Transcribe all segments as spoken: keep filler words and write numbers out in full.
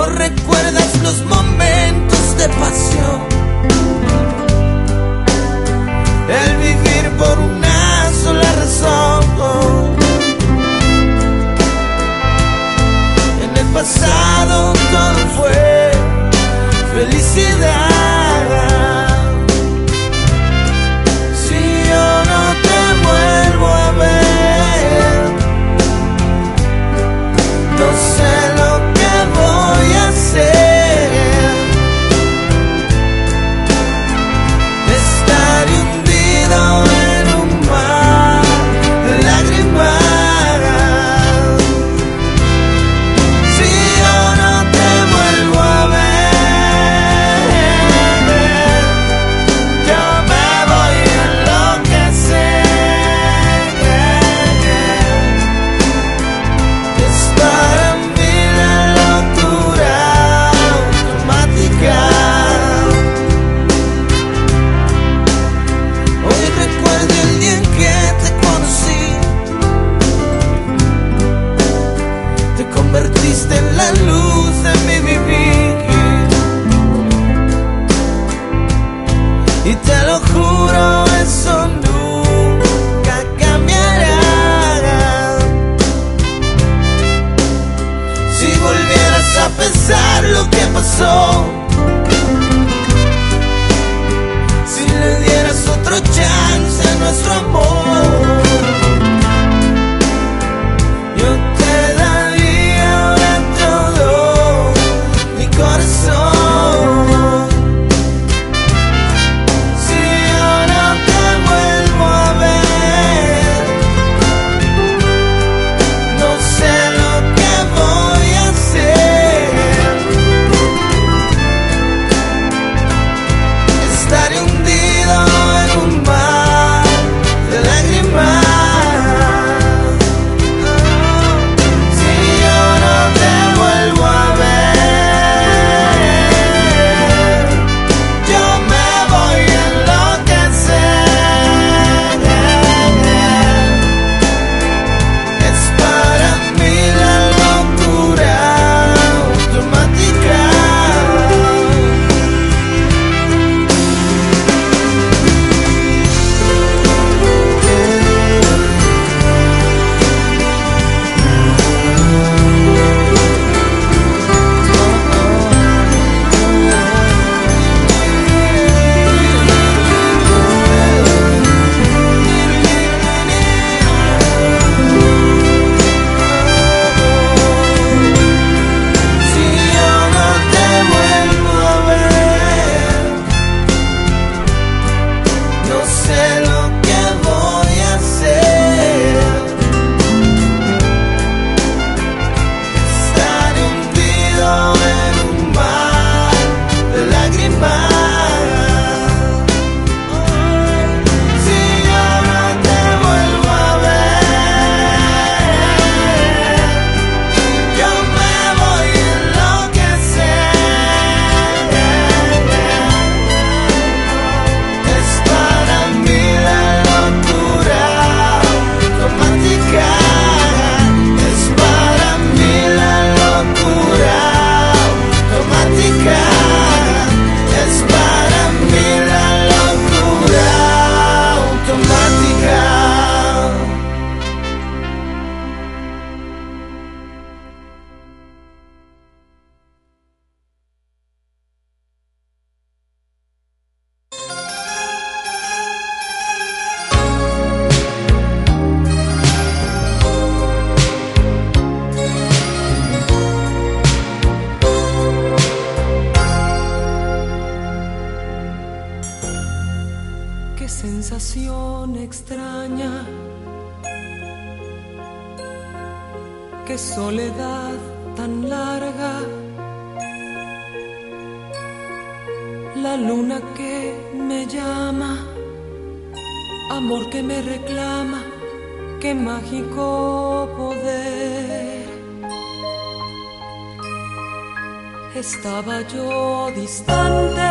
No recuerdas los momentos de pasión, el vivir por una sola razón. En el pasado todo fue felicidad. Si yo no te vuelvo a ver, no sé lo que voy a hacer. Estaré hundido en un mar de lágrimas. Si yo no te vuelvo a ver, yo me voy a enloquecer. Es para mí la locura automática. Hoy recuerdo el día en que te conocí. Te convertiste en la luz de mi vivir. Y te lo juro, eso nunca cambiará. Si volvieras a pensar lo que pasó, si le dieras otro chance a nuestro amor, yo te daría ahora todo mi corazón. Si yo no te vuelvo a ver, no sé lo que voy a hacer. Estaré hundido en un mar de lágrimas. Si yo no te vuelvo a ver, yo me voy a enloquecer. Es para mí la locura automática. Si yo no te vuelvo a ver, no sé lo que voy a hacer. Estaré hundido en un mar de lágrimas. Si yo no te vuelvo a ver, yo me voy a enloquecer. Es para mí la locura automática. Es para mí la locura automática. Es para mí la locura automática. Qué sensación extraña, qué soledad tan larga. La luna que me llama, amor que me reclama, qué mágico poder. Estaba yo distante,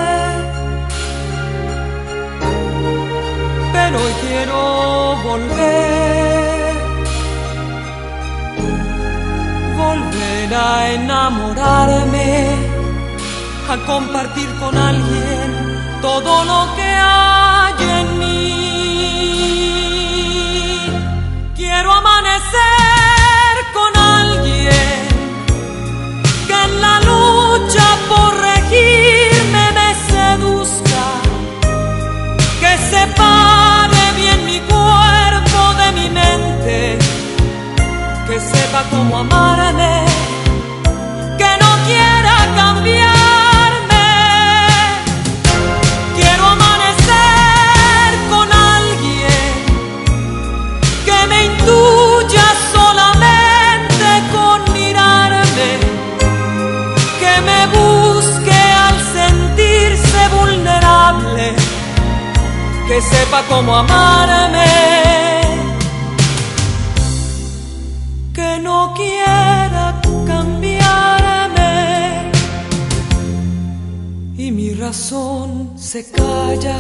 pero hoy quiero volver, volver a enamorarme, a compartir con alguien todo lo que hay en mí. Quiero amanecer con alguien que en la lucha por regirme me seduzca, que separe bien mi cuerpo de mi mente, que sepa cómo amarme, que no quiera cambiarme. Quiero amanecer con alguien que me intuya solamente con mirarme, que me busque al sentirse vulnerable, que sepa cómo amarme, que no quiera cambiarme. Y mi razón se calla,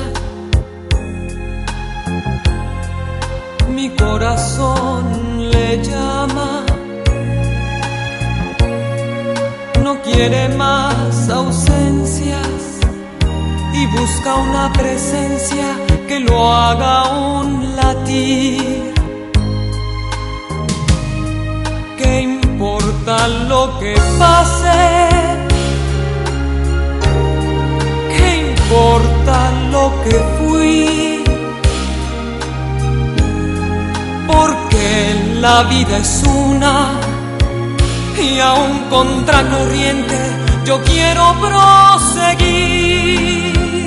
mi corazón le llama, no quiere más ausencias y busca una presencia que lo haga un latir. ¿Qué importa lo que pase? ¿Qué importa lo que fui? Porque la vida es una y aún contracorriente yo quiero proseguir.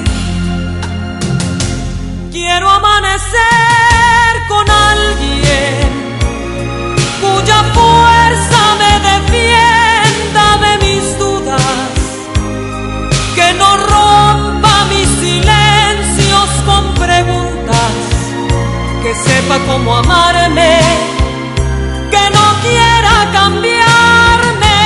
Quiero amanecer con alguien cuya fuerza me defienda de mis dudas, que no rompa mis silencios con preguntas, que sepa cómo amarme, que no quiera cambiarme.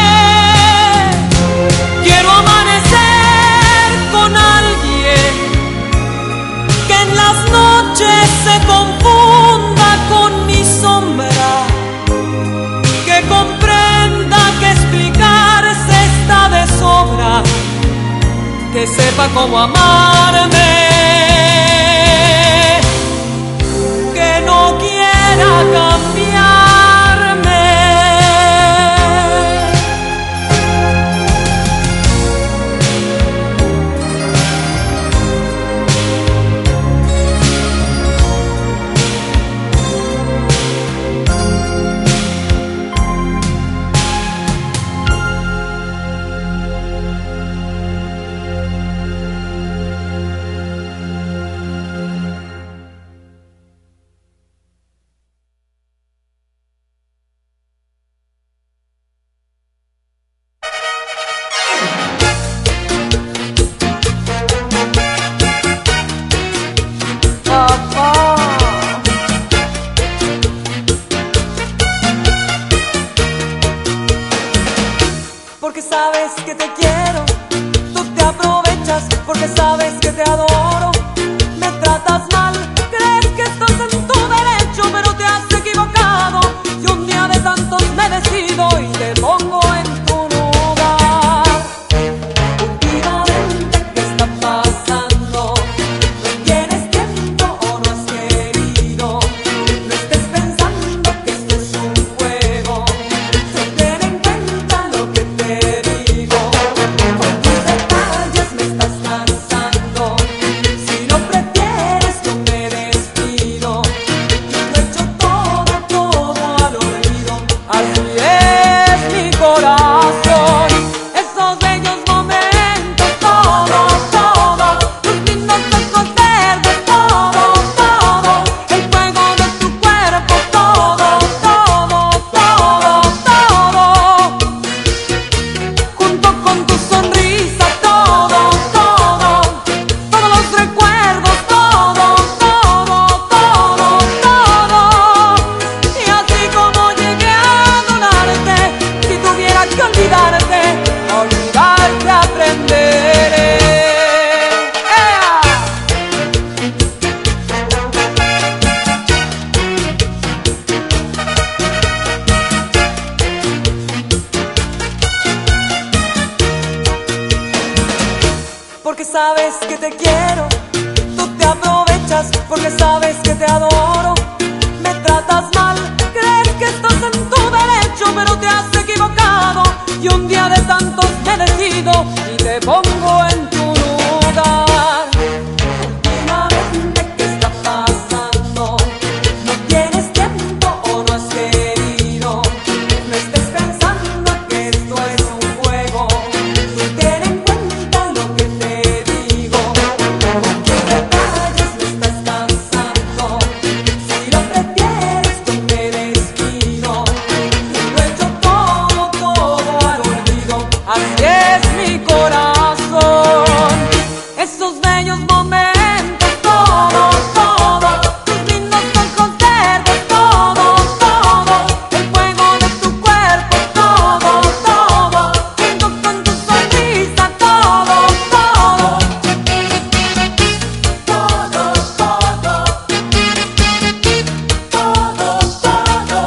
Quiero amanecer con alguien que en las noches se confunda con mi sombra, que comprenda que explicarse está de sobra, que sepa cómo amarme, que no quiera cambiarme. Porque sabes que te quiero, tú te aprovechas, porque sabes que te adoro, me tratas mal, crees que estás en tu derecho, pero te has equivocado, y un día de tantos me decido y te pongo en tu lugar. Últimamente, ¿qué está pasando? ¿No tienes tiempo o no has querido? No estés pensando que esto es un juego, no ten en cuenta lo que te digo. Con tus detalles me estás cansando. sabes que te quiero, tú te aprovechas porque sabes que te adoro. Me tratas mal, crees que estás en tu derecho, pero te has equivocado. Y un día de tantos he elegido y te pongo en tu lugar. Últimamente, ¿qué está pasando? ¿No tienes tiempo o no has querido? No estés pensando que esto es un juego. Tú ten en cuenta lo que te digo. ¿Con qué detalles me estás cansando? Si lo prefieres, yo me despido. Y lo he hecho todo, todo al olvido. Así es mi corazón. Esos bellos momentos, todo, todo. Tus lindos ojos verdes, todo, todo. El fuego de tu cuerpo, todo, todo. Junto con tu sonrisa, todo, todo. Todo, todo. Todo, todo.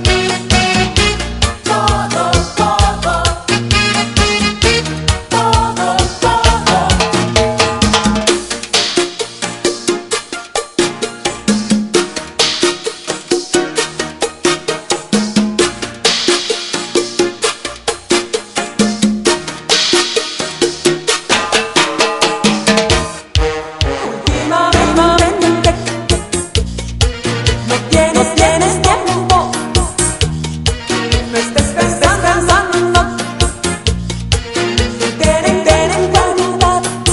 Todo, todo. Últimamente, no tienes, tienes tiempo. No estés pensando, ten en, ten en cuenta.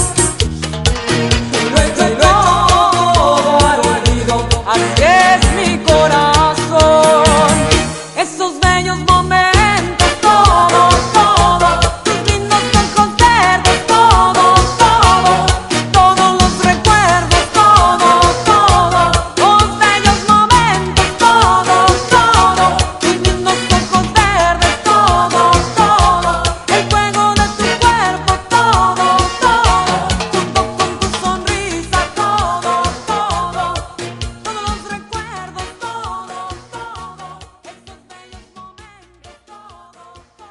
Y lo he hecho todo al olvido. Así es mi corazón. Esos bellos momentos, todo, todo. Tus lindos ojos verdes, todo, todo. Todos los recuerdos, todo, todo. Los bellos momentos, todo, todo. Tus lindos ojos verdes, todo, todo. El fuego de tu cuerpo, todo, todo. Junto con tu sonrisa, todo, todo. Todos los recuerdos, todo, todo. Esos bellos momentos, todo, todo.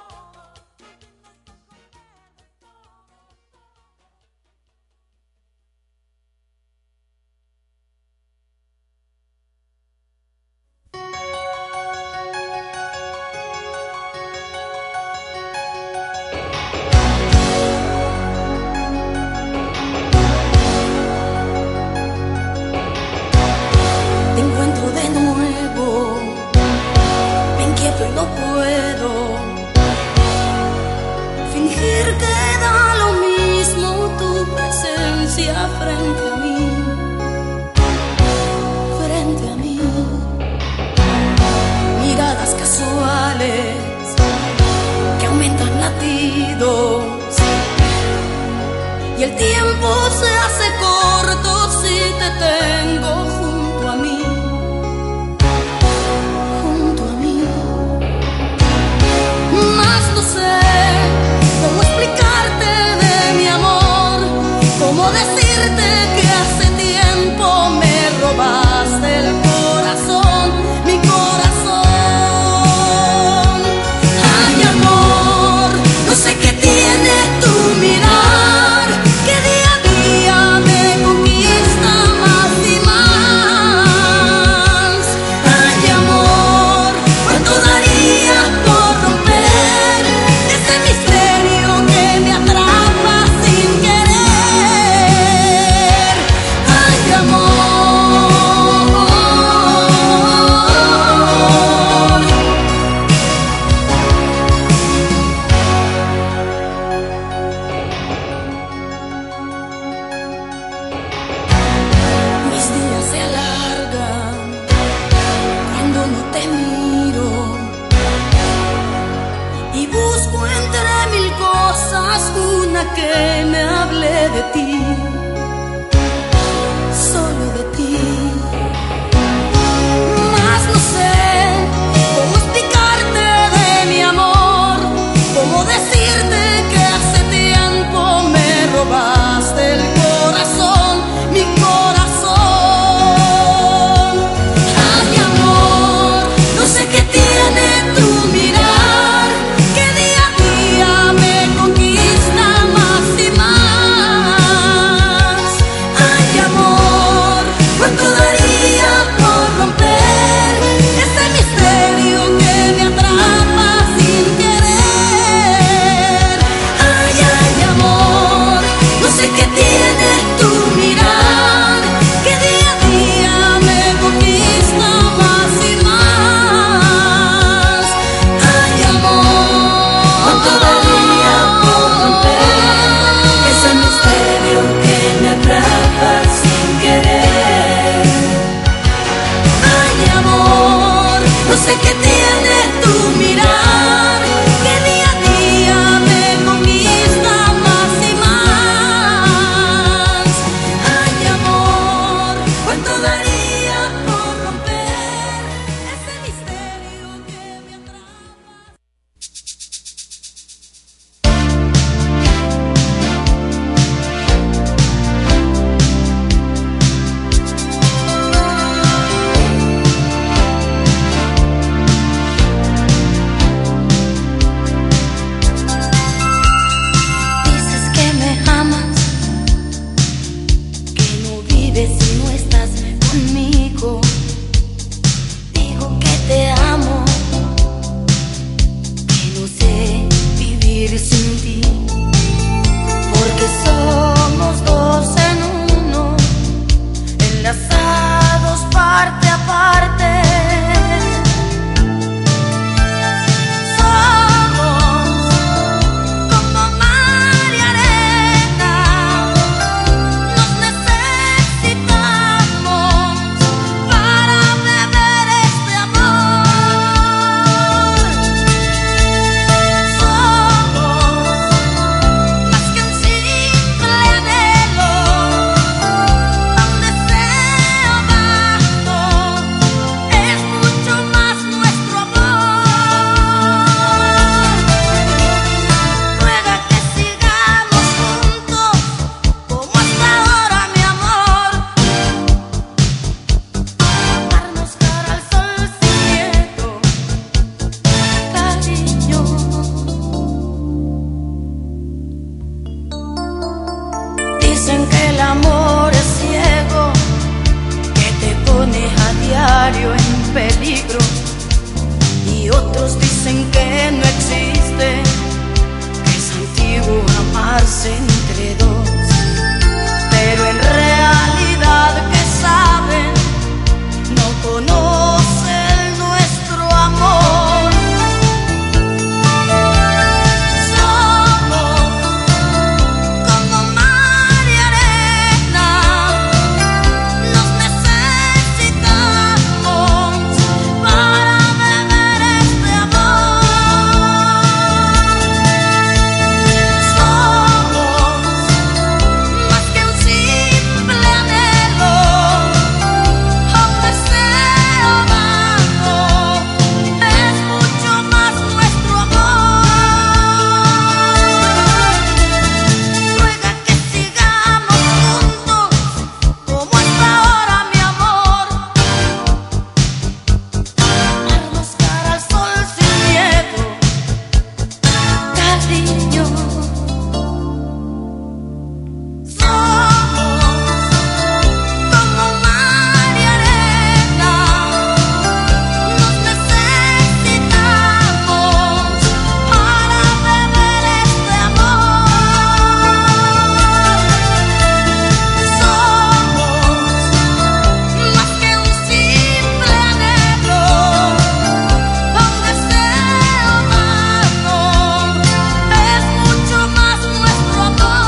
Te encuentro de nuevo, me inquieto y no puedo fingir que da lo mismo tu presencia frente a mí, frente a mí. Miradas casuales que aumentan latidos y el tiempo se hace corto si te tengo junto a mí, junto a mí. Más no sé cómo explicarte de mi amor, cómo decirte que hace tiempo me robaste el corazón, mi corazón. Ay, amor, no sé qué tiene tu mirar, que día a día me conquista más y más. Ay, amor, cuánto daría por romper ese misterio que me atrapa sin querer. Ay, amor. Mis días se alargan cuando no te miro y busco entre mil cosas una que me hable de ti, solo de ti. Más no sé cómo explicarte de mi amor, cómo decirte que hace tiempo me robaste el corazón, mi corazón. Ay, amor, no sé qué tiene tu mirar, que día a día me conquista más y más. dicen que no existe, que es antiguo amarse entre dos, pero en realidad que saben, no conocen nuestro amor. Somos como mar y arena, nos necesitamos para beber este amor. Somos más que un simple anhelo, un deseo vago, es mucho más nuestro amor. Ruega que sigamos juntos como hasta ahora, mi amor. Darnos cara al sol sin miedo, cariño. Somos como mar y arena, nos necesitamos para beber este amor. Somos más que un simple anhelo, un deseo vago, es mucho más nuestro amor.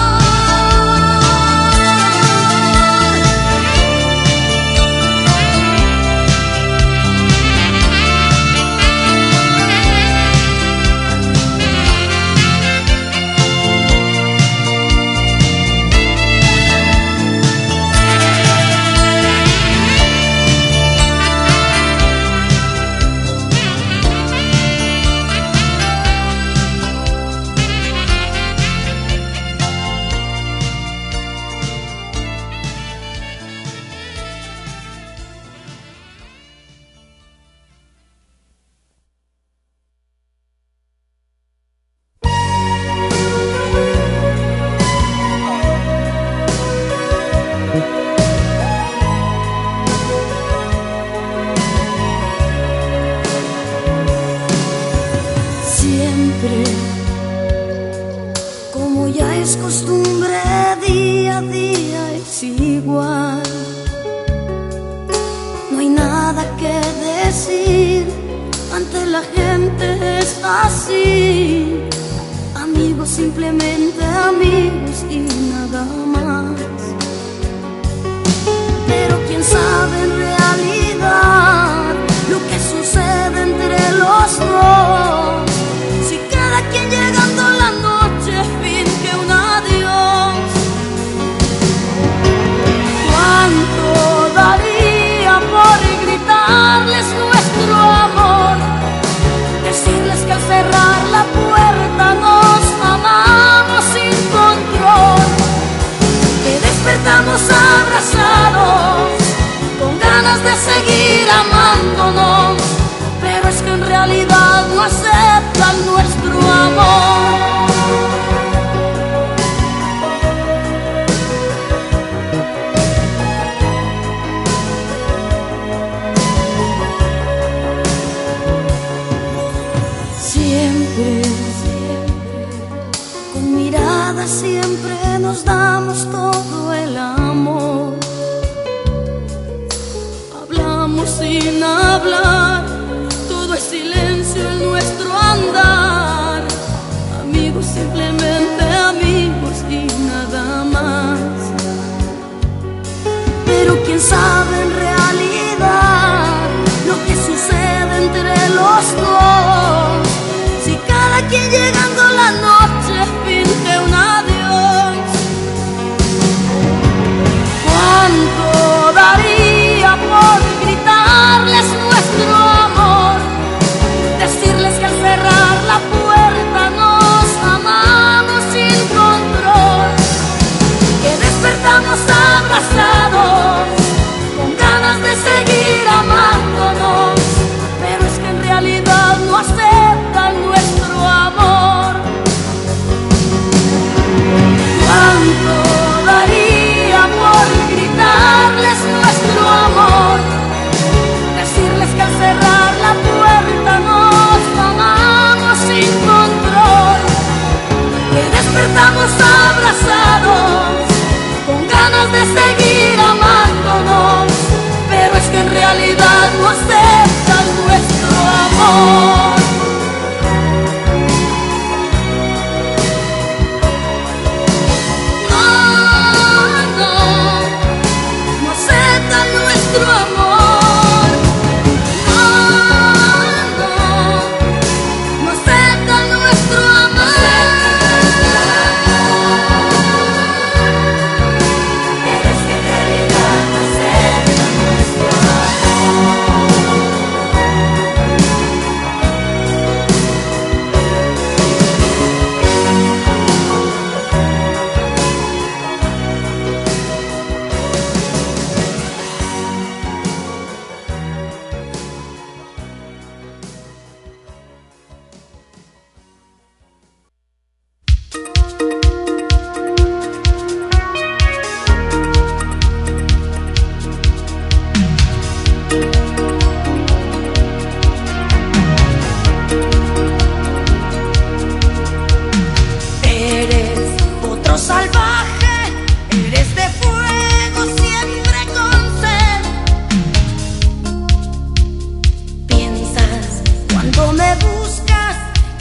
Siempre, como ya es costumbre, día a día es igual. No hay nada que decir, ante la gente es así. Amigos, simplemente amigos y nada más. Pero quién sabe en realidad lo que sucede entre los dos. Si cada quien llegando la noche finge un adiós, ¿cuánto daría por gritarles nuestro amor? Decirles que al cerrar la puerta nos amamos sin control, que despertamos abrazados con ganas de seguir amándonos, pero es que en realidad no aceptan nuestro amor. Siempre, siempre, con miradas siempre nos damos todo el amor. Hablamos sin hablar, todo es silencio en nuestro andar. Amigos, simplemente amigos y nada más. Pero quién sabe en realidad lo que sucede entre los dos. Si cada quien llegando la noche finge un adiós, ¿cuánto daría por gritarles nuestro amor?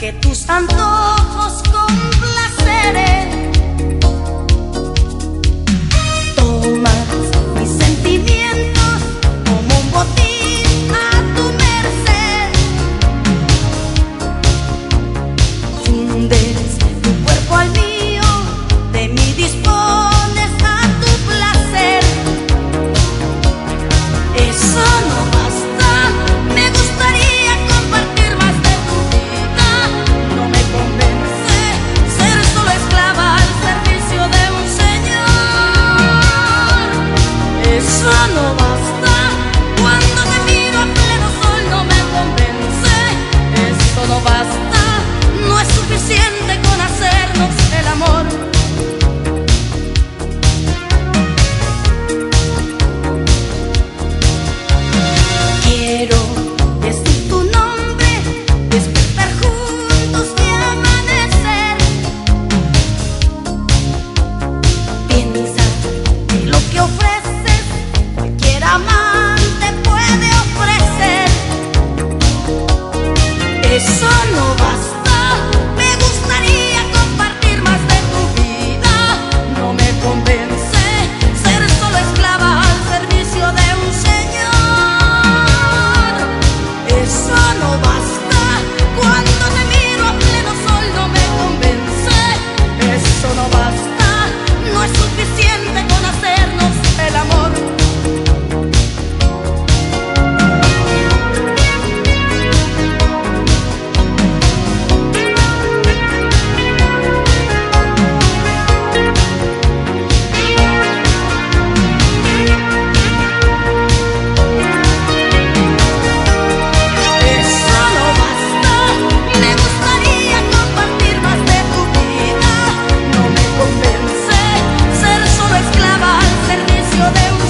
que tus antojos complaceré. Tomas mis sentimientos como un botín a tu merced. Fundes tu cuerpo al mío, de mí dispones a tu placer. Eso no basta, me gustaría compartir más de tu vida. No me convence ser solo esclava al servicio de un señor. Eso no basta, cuando te miro a pleno sol no me convence. Eso no basta, no es suficiente con hacernos el amor. Quiero decir tu nombre, despertar juntos y amanecer. Piensa que lo que ofreces cualquier amante puede ofrecer. Eso no basta, me gustaría compartir más de tu vida. No me convence ser solo esclava al servicio de un señor. Eso no basta, cuando te miro a pleno sol no me convence. Eso no basta, no es suficiente con hacernos el amor. Eso no basta, me gustaría compartir más de tu vida. No me convence ser solo esclava al servicio de un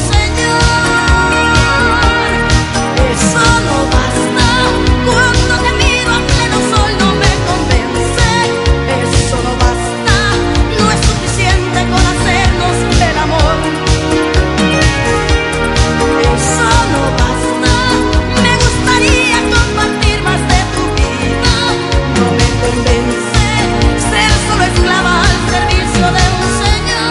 señor. Eso no basta, cuando te miro a pleno sol no me convence. Eso no basta, no es suficiente con hacernos el amor. Eso no basta, me gustaría compartir más de tu vida. No me convence ser solo esclava al servicio de un señor.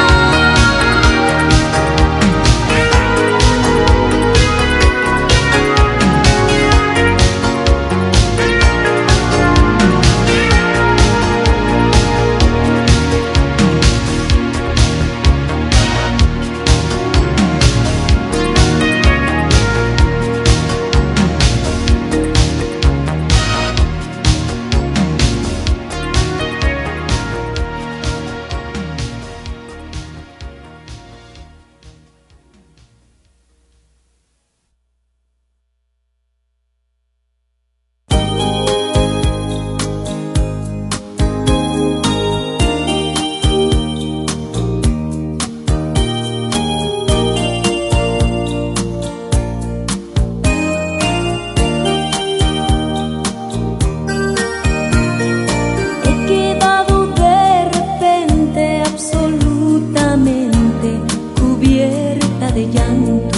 He quedado de repente absolutamente cubierta de llanto,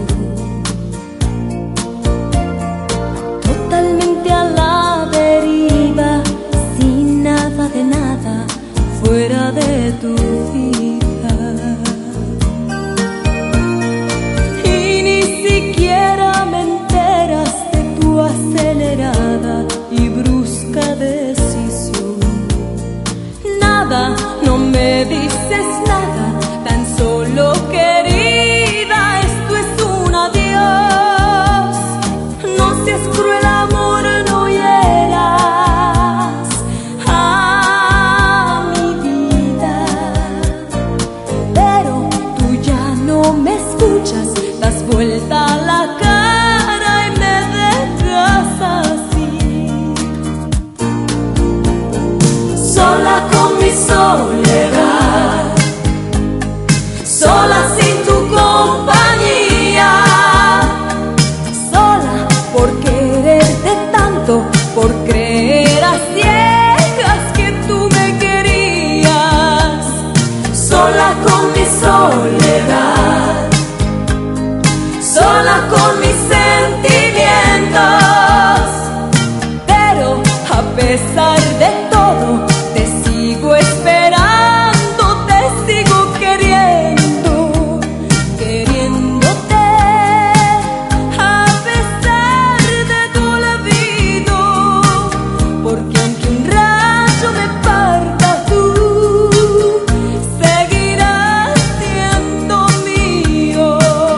totalmente a la deriva, sin nada de nada fuera de tu vida. Y ni siquiera me enteras de tu acelerada y brusca decisión. Nada, no me dices nada, tan solo querida, esto es un adiós. No seas cruel, amor, no hieras a mi vida. Pero tú ya no me escuchas, das vuelta a la cara y me dejas así, sola con mi soledad, sola sin tu compañía, sola por quererte tanto, por creer a ciegas que tú me querías, sola con mi soledad, sola con mis sentimientos, pero apenas pesar de todo, te sigo esperando, te sigo queriendo, queriéndote a pesar de tu olvido, porque aunque un rayo me parta, tú seguirás siendo mío.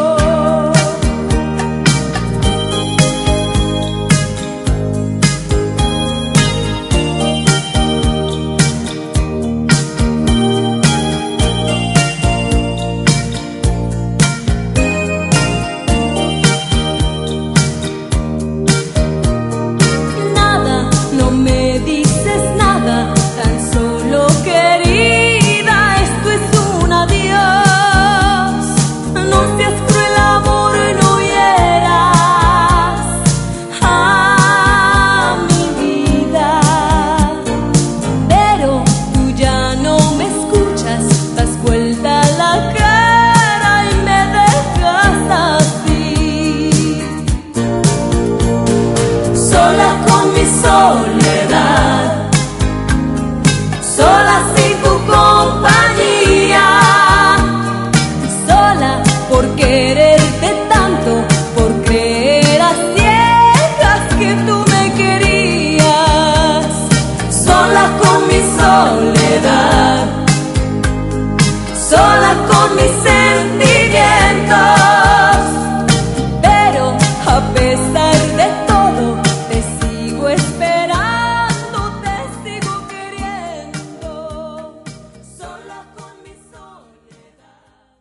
Nada, no me dices nada, tan solo querida, esto es un adiós. No seas cruel, amor, no hieras a mi vida. Pero tú ya no me escuchas, das vuelta la cara y me dejas así, sola con mi soledad, sola sin tu compañía, sola por quererte tanto, por creer a ciegas que tú me querías, sola con mi soledad, sola con mis sentimientos, pero a pesar de todo te sigo esperando, te sigo queriendo, sola con mi soledad.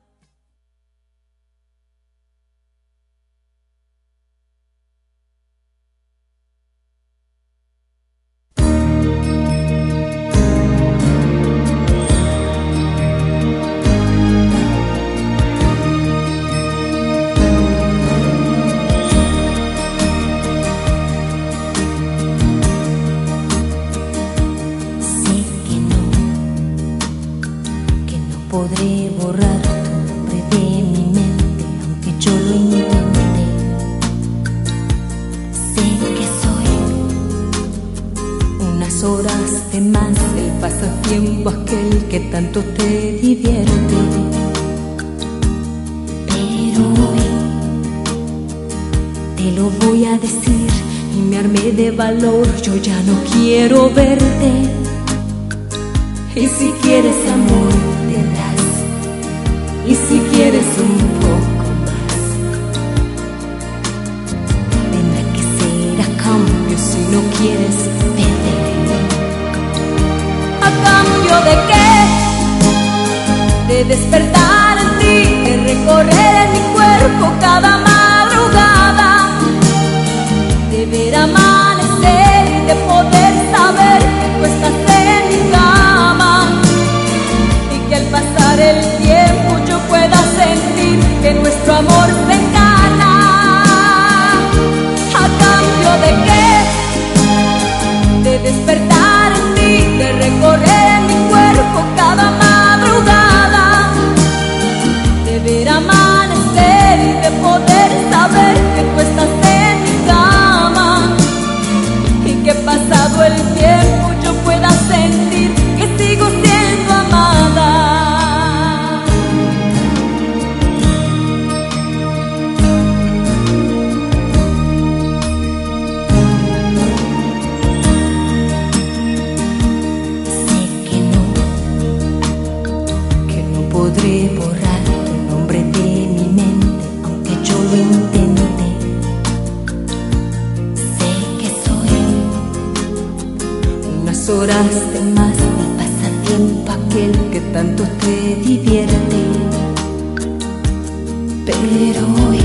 Sé que no, que no podré borrar tu nombre de mi mente, aunque yo lo intente. Sé que soy unas horas de más, el pasatiempo aquel que tanto te divierte. Pero hoy te lo voy a decir y me armé de valor, yo ya no quiero verte. Y si quieres amor tendrás, y si quieres un poco más, tendrá que ser a cambio, si no quieres vete. ¿A cambio de qué? De despertar en ti, de recorrer en mi cuerpo cada madrugada, de ver amanecer y de poder saber que tú estás en mi cama, y que al pasar el tiempo yo pueda sentir que nuestro amor se engana. ¿A cambio de qué? De despertar en ti, de recorrer en mi cuerpo cada madrugada, de ver amanecer y de poder saber que tú estás en mi cama, y que pasado el tiempo yo pueda sentir que sigo siendo amada. Sé que no, que no podré borrar tu nombre de mi mente, aunque yo lo intente. Sé que soy unas horas de más, el pasatiempo aquel que tanto te divierte. Pero hoy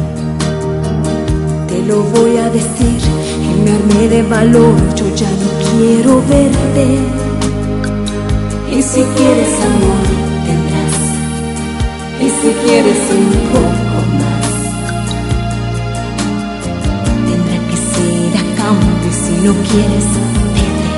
te lo voy a decir y me armé de valor, yo ya no quiero verte. Y si quieres amor tendrás, y si quieres un poco más, tendrá que ser a cambio, si no quieres vete.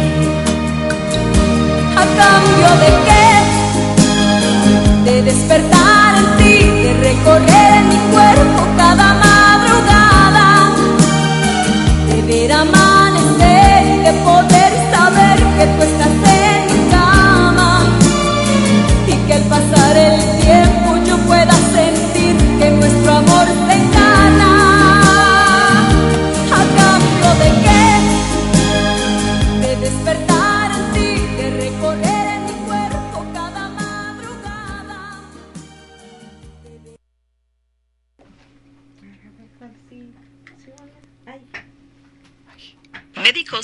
¿A cambio de qué? De despertar en ti, de recorrer en mi cuerpo cada madrugada, de ver amanecer y de poder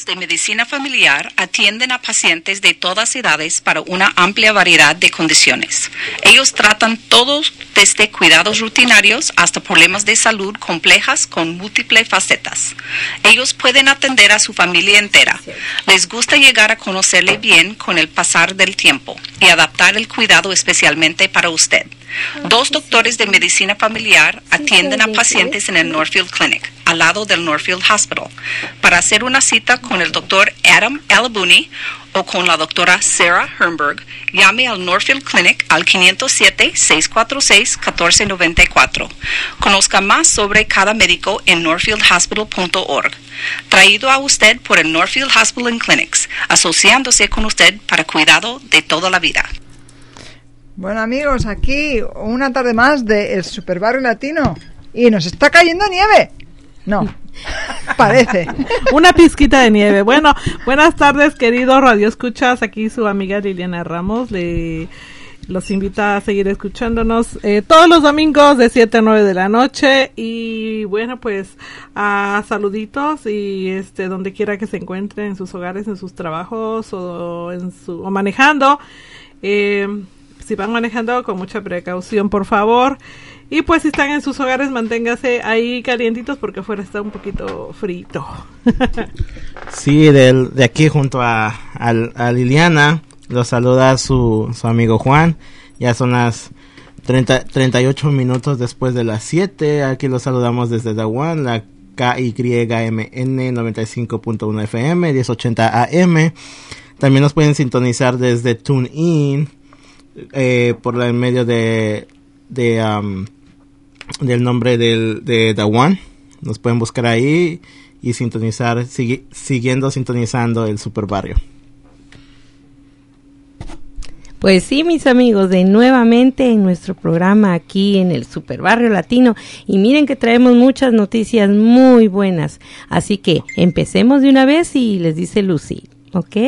de Medicina Familiar atienden a pacientes de todas edades para una amplia variedad de condiciones. Ellos tratan todos desde cuidados rutinarios hasta problemas de salud complejas con múltiples facetas. Ellos pueden atender a su familia entera. Les gusta llegar a conocerle bien con el pasar del tiempo y adaptar el cuidado especialmente para usted. Dos doctores de medicina familiar atienden a pacientes en el Northfield Clinic, al lado del Northfield Hospital. Para hacer una cita con el doctor Adam Alabuni o con la doctora Sarah Hermberg, llame al Northfield Clinic al quinientos siete, seiscientos cuarenta y seis, catorce noventa y cuatro. Conozca más sobre cada médico en northfield hospital punto org. Traído a usted por el Northfield Hospital and Clinics, asociándose con usted para cuidado de toda la vida. Bueno, amigos, aquí una tarde más de El Super Barrio Latino y nos está cayendo nieve. No, parece. Una pizquita de nieve. Bueno, buenas tardes, queridos radioescuchas. Aquí su amiga Liliana Ramos le los invita a seguir escuchándonos eh, todos los domingos de siete a nueve de la noche. Y bueno, pues a saluditos y este donde quiera que se encuentren, en sus hogares, en sus trabajos o en su o manejando. Eh, Si van manejando, con mucha precaución, por favor. Y pues si están en sus hogares, manténgase ahí calientitos porque afuera está un poquito frito. Sí, del, de aquí junto a, a, a Liliana, los saluda su, su amigo Juan. Ya son las treinta, treinta y ocho minutos después de las siete. Aquí los saludamos desde The One, la K Y M N noventa y cinco punto uno F M, diez ochenta A M. También nos pueden sintonizar desde TuneIn. Eh, por el medio de, de um, del nombre del, de The One. Nos pueden buscar ahí y sintonizar, sigui, siguiendo sintonizando el Super Barrio. Pues sí, mis amigos, de nuevamente en nuestro programa aquí en el Super Barrio Latino. Y miren que traemos muchas noticias muy buenas. Así que empecemos de una vez y les dice Lucy, ¿ok?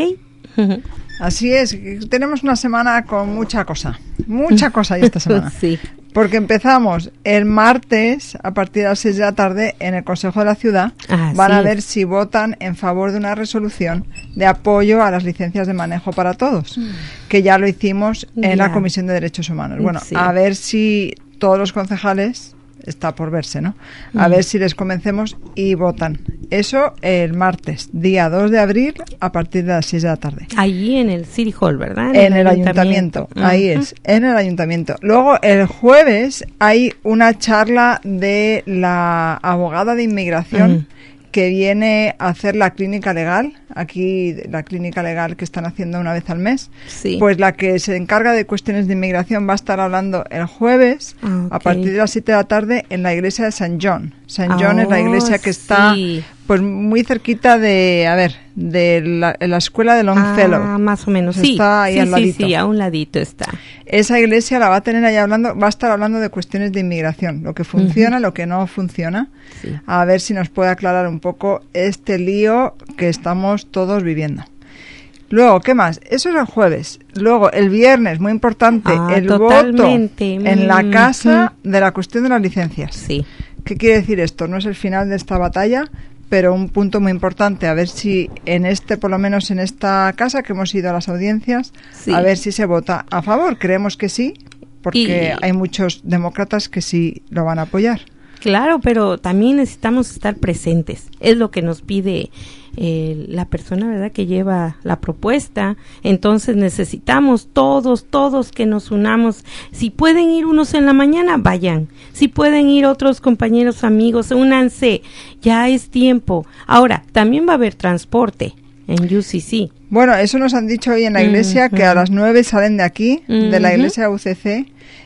Así es, tenemos una semana con mucha cosa, mucha cosa esta semana. Sí. Porque empezamos el martes a partir de las seis de la tarde en el Consejo de la Ciudad. Ah, van sí. a ver si votan en favor de una resolución de apoyo a las licencias de manejo para todos, mm. que ya lo hicimos en yeah. la Comisión de Derechos Humanos. Bueno, sí. a ver si todos los concejales, está por verse, ¿no? A mm. ver si les convencemos y votan. Eso el martes, día dos de abril, a partir de las seis de la tarde. Allí en el City Hall, ¿verdad? En, en el, el ayuntamiento, ayuntamiento. Uh-huh. Ahí es, en el ayuntamiento. Luego, el jueves, hay una charla de la abogada de inmigración uh-huh. que viene a hacer la clínica legal, aquí la clínica legal que están haciendo una vez al mes, sí. pues la que se encarga de cuestiones de inmigración va a estar hablando el jueves okay. a partir de las siete de la tarde en la iglesia de San John. San John oh, es la iglesia que está sí. pues muy cerquita de, a ver, de la, la escuela de Longfellow. Ah, más o menos, sí. Está ahí sí, al ladito. Sí, sí, a un ladito está. Esa iglesia la va a tener ahí hablando, va a estar hablando de cuestiones de inmigración, lo que funciona, uh-huh. lo que no funciona, sí. a ver si nos puede aclarar un poco este lío que estamos todos viviendo. Luego, ¿qué más? Eso es el jueves. Luego, el viernes, muy importante, ah, el totalmente. voto en la casa mm. de la cuestión de las licencias. Sí. ¿Qué quiere decir esto? No es el final de esta batalla, pero un punto muy importante, a ver si en este, por lo menos en esta casa que hemos ido a las audiencias, sí. a ver si se vota a favor. Creemos que sí, porque y... hay muchos demócratas que sí lo van a apoyar. Claro, pero también necesitamos estar presentes. Es lo que nos pide eh, la persona, ¿verdad?, que lleva la propuesta. Entonces necesitamos todos, todos que nos unamos. Si pueden ir unos en la mañana, vayan. Si pueden ir otros compañeros, amigos, únanse. Ya es tiempo. Ahora, también va a haber transporte en U C C. Bueno, eso nos han dicho hoy en la iglesia, uh-huh. que a las nueve salen de aquí, uh-huh. de la iglesia U C C.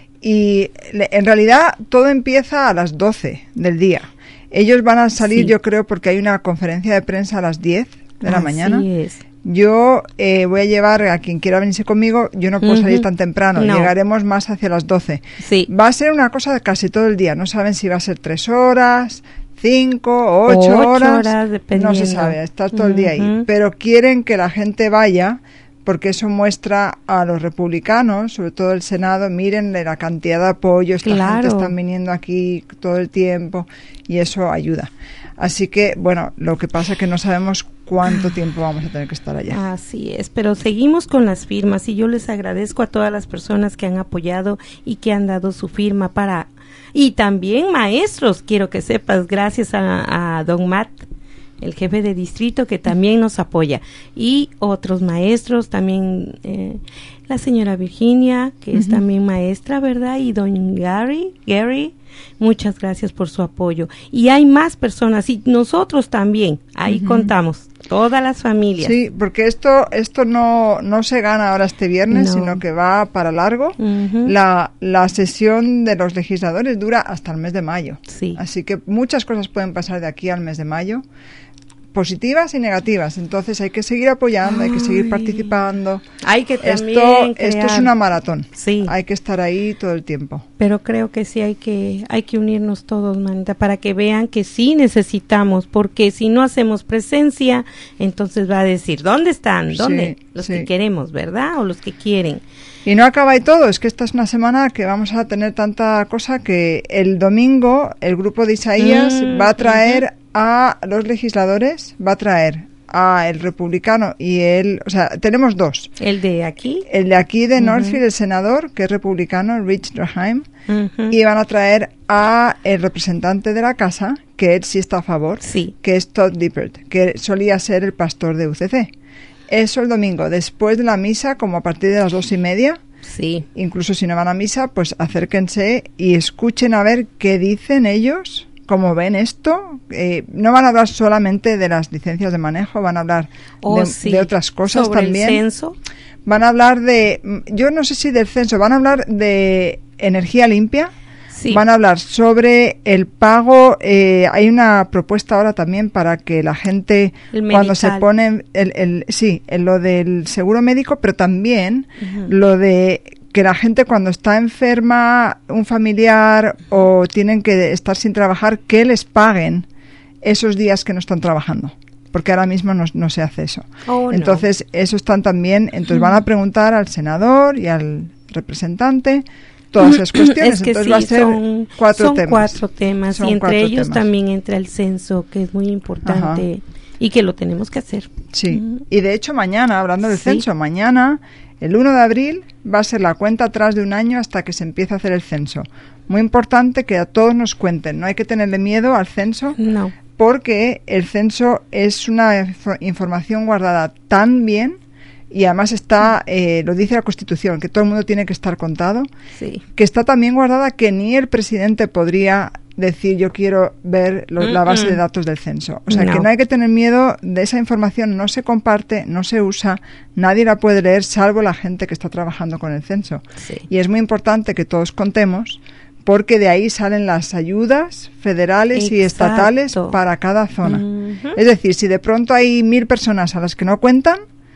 Y en realidad todo empieza a las doce del día. Ellos van a salir, sí. yo creo, porque hay una conferencia de prensa a las diez de la Así mañana. Es. Yo eh, voy a llevar a quien quiera venirse conmigo, yo no puedo uh-huh. salir tan temprano, no. llegaremos más hacia las doce. Sí. Va a ser una cosa de casi todo el día, no saben si va a ser tres horas, cinco, ocho, ocho horas, horas no se sabe, está todo uh-huh. el día ahí. Pero quieren que la gente vaya, porque eso muestra a los republicanos, sobre todo el Senado, miren la cantidad de apoyo, esta claro. gente está viniendo aquí todo el tiempo y eso ayuda. Así que, bueno, lo que pasa es que no sabemos cuánto tiempo vamos a tener que estar allá. Así es, pero seguimos con las firmas y yo les agradezco a todas las personas que han apoyado y que han dado su firma para... Y también maestros, quiero que sepas, gracias a, a don Matt, el jefe de distrito, que también nos apoya, y otros maestros también, eh, la señora Virginia, que uh-huh. es también maestra, ¿verdad? Y don Gary, Gary, muchas gracias por su apoyo. Y hay más personas, y nosotros también, ahí uh-huh. contamos, todas las familias. Sí, porque esto esto no, no se gana ahora este viernes, no. sino que va para largo. Uh-huh. La, la sesión de los legisladores dura hasta el mes de mayo. Sí. Así que muchas cosas pueden pasar de aquí al mes de mayo, positivas y negativas, entonces hay que seguir apoyando, Ay. hay que seguir participando. Hay que también esto, crear. esto es una maratón, sí. hay que estar ahí todo el tiempo. Pero creo que sí hay que hay que unirnos todos, manita, para que vean que sí necesitamos, porque si no hacemos presencia, entonces va a decir, ¿dónde están? ¿Dónde? Sí, los sí. que queremos, ¿verdad? O los que quieren. Y no acaba ahí todo, es que esta es una semana que vamos a tener tanta cosa que el domingo el grupo de Isaías mm, va a traer uh-huh. a los legisladores, va a traer a el republicano y el, o sea, tenemos dos. El de aquí. El de aquí de uh-huh. Northfield, el senador, que es republicano, Rich Draheim, uh-huh. y van a traer a el representante de la casa, que él sí está a favor, sí. que es Todd Lippert, que solía ser el pastor de U C C. Eso el domingo, después de la misa, como a partir de las dos y media. Sí. Incluso si no van a misa, pues acérquense y escuchen a ver qué dicen ellos, cómo ven esto. Eh, no van a hablar solamente de las licencias de manejo, van a hablar oh, de, sí. de otras cosas sobre también. El censo. Van a hablar de, yo no sé si del censo, van a hablar de energía limpia. Sí. Van a hablar sobre el pago. Eh, hay una propuesta ahora también para que la gente, cuando se pone, el, el, sí, en lo del seguro médico, pero también uh-huh. lo de que la gente cuando está enferma, un familiar uh-huh. o tienen que estar sin trabajar, que les paguen esos días que no están trabajando. Porque ahora mismo no, no se hace eso. Oh, entonces, no. eso están también. Entonces, uh-huh. van a preguntar al senador y al representante todas esas cuestiones, es que entonces sí, va a ser son, cuatro son temas. cuatro temas son y entre ellos temas. también entra el censo, que es muy importante. Ajá. Y que lo tenemos que hacer. Sí, uh-huh. y de hecho mañana, hablando del sí. censo, mañana, el uno de abril, va a ser la cuenta atrás de un año hasta que se empiece a hacer el censo. Muy importante que a todos nos cuenten, no hay que tenerle miedo al censo, no. porque el censo es una inf- información guardada tan bien, y además está, eh, lo dice la Constitución, que todo el mundo tiene que estar contado, sí. que está también guardada que ni el presidente podría decir yo quiero ver lo, la base de datos del censo. O sea, no. que no hay que tener miedo de esa información, no se comparte, no se usa, nadie la puede leer salvo la gente que está trabajando con el censo. Sí. Y es muy importante que todos contemos porque de ahí salen las ayudas federales Exacto. y estatales para cada zona. Uh-huh. Es decir, si de pronto hay mil personas a las que no cuentan,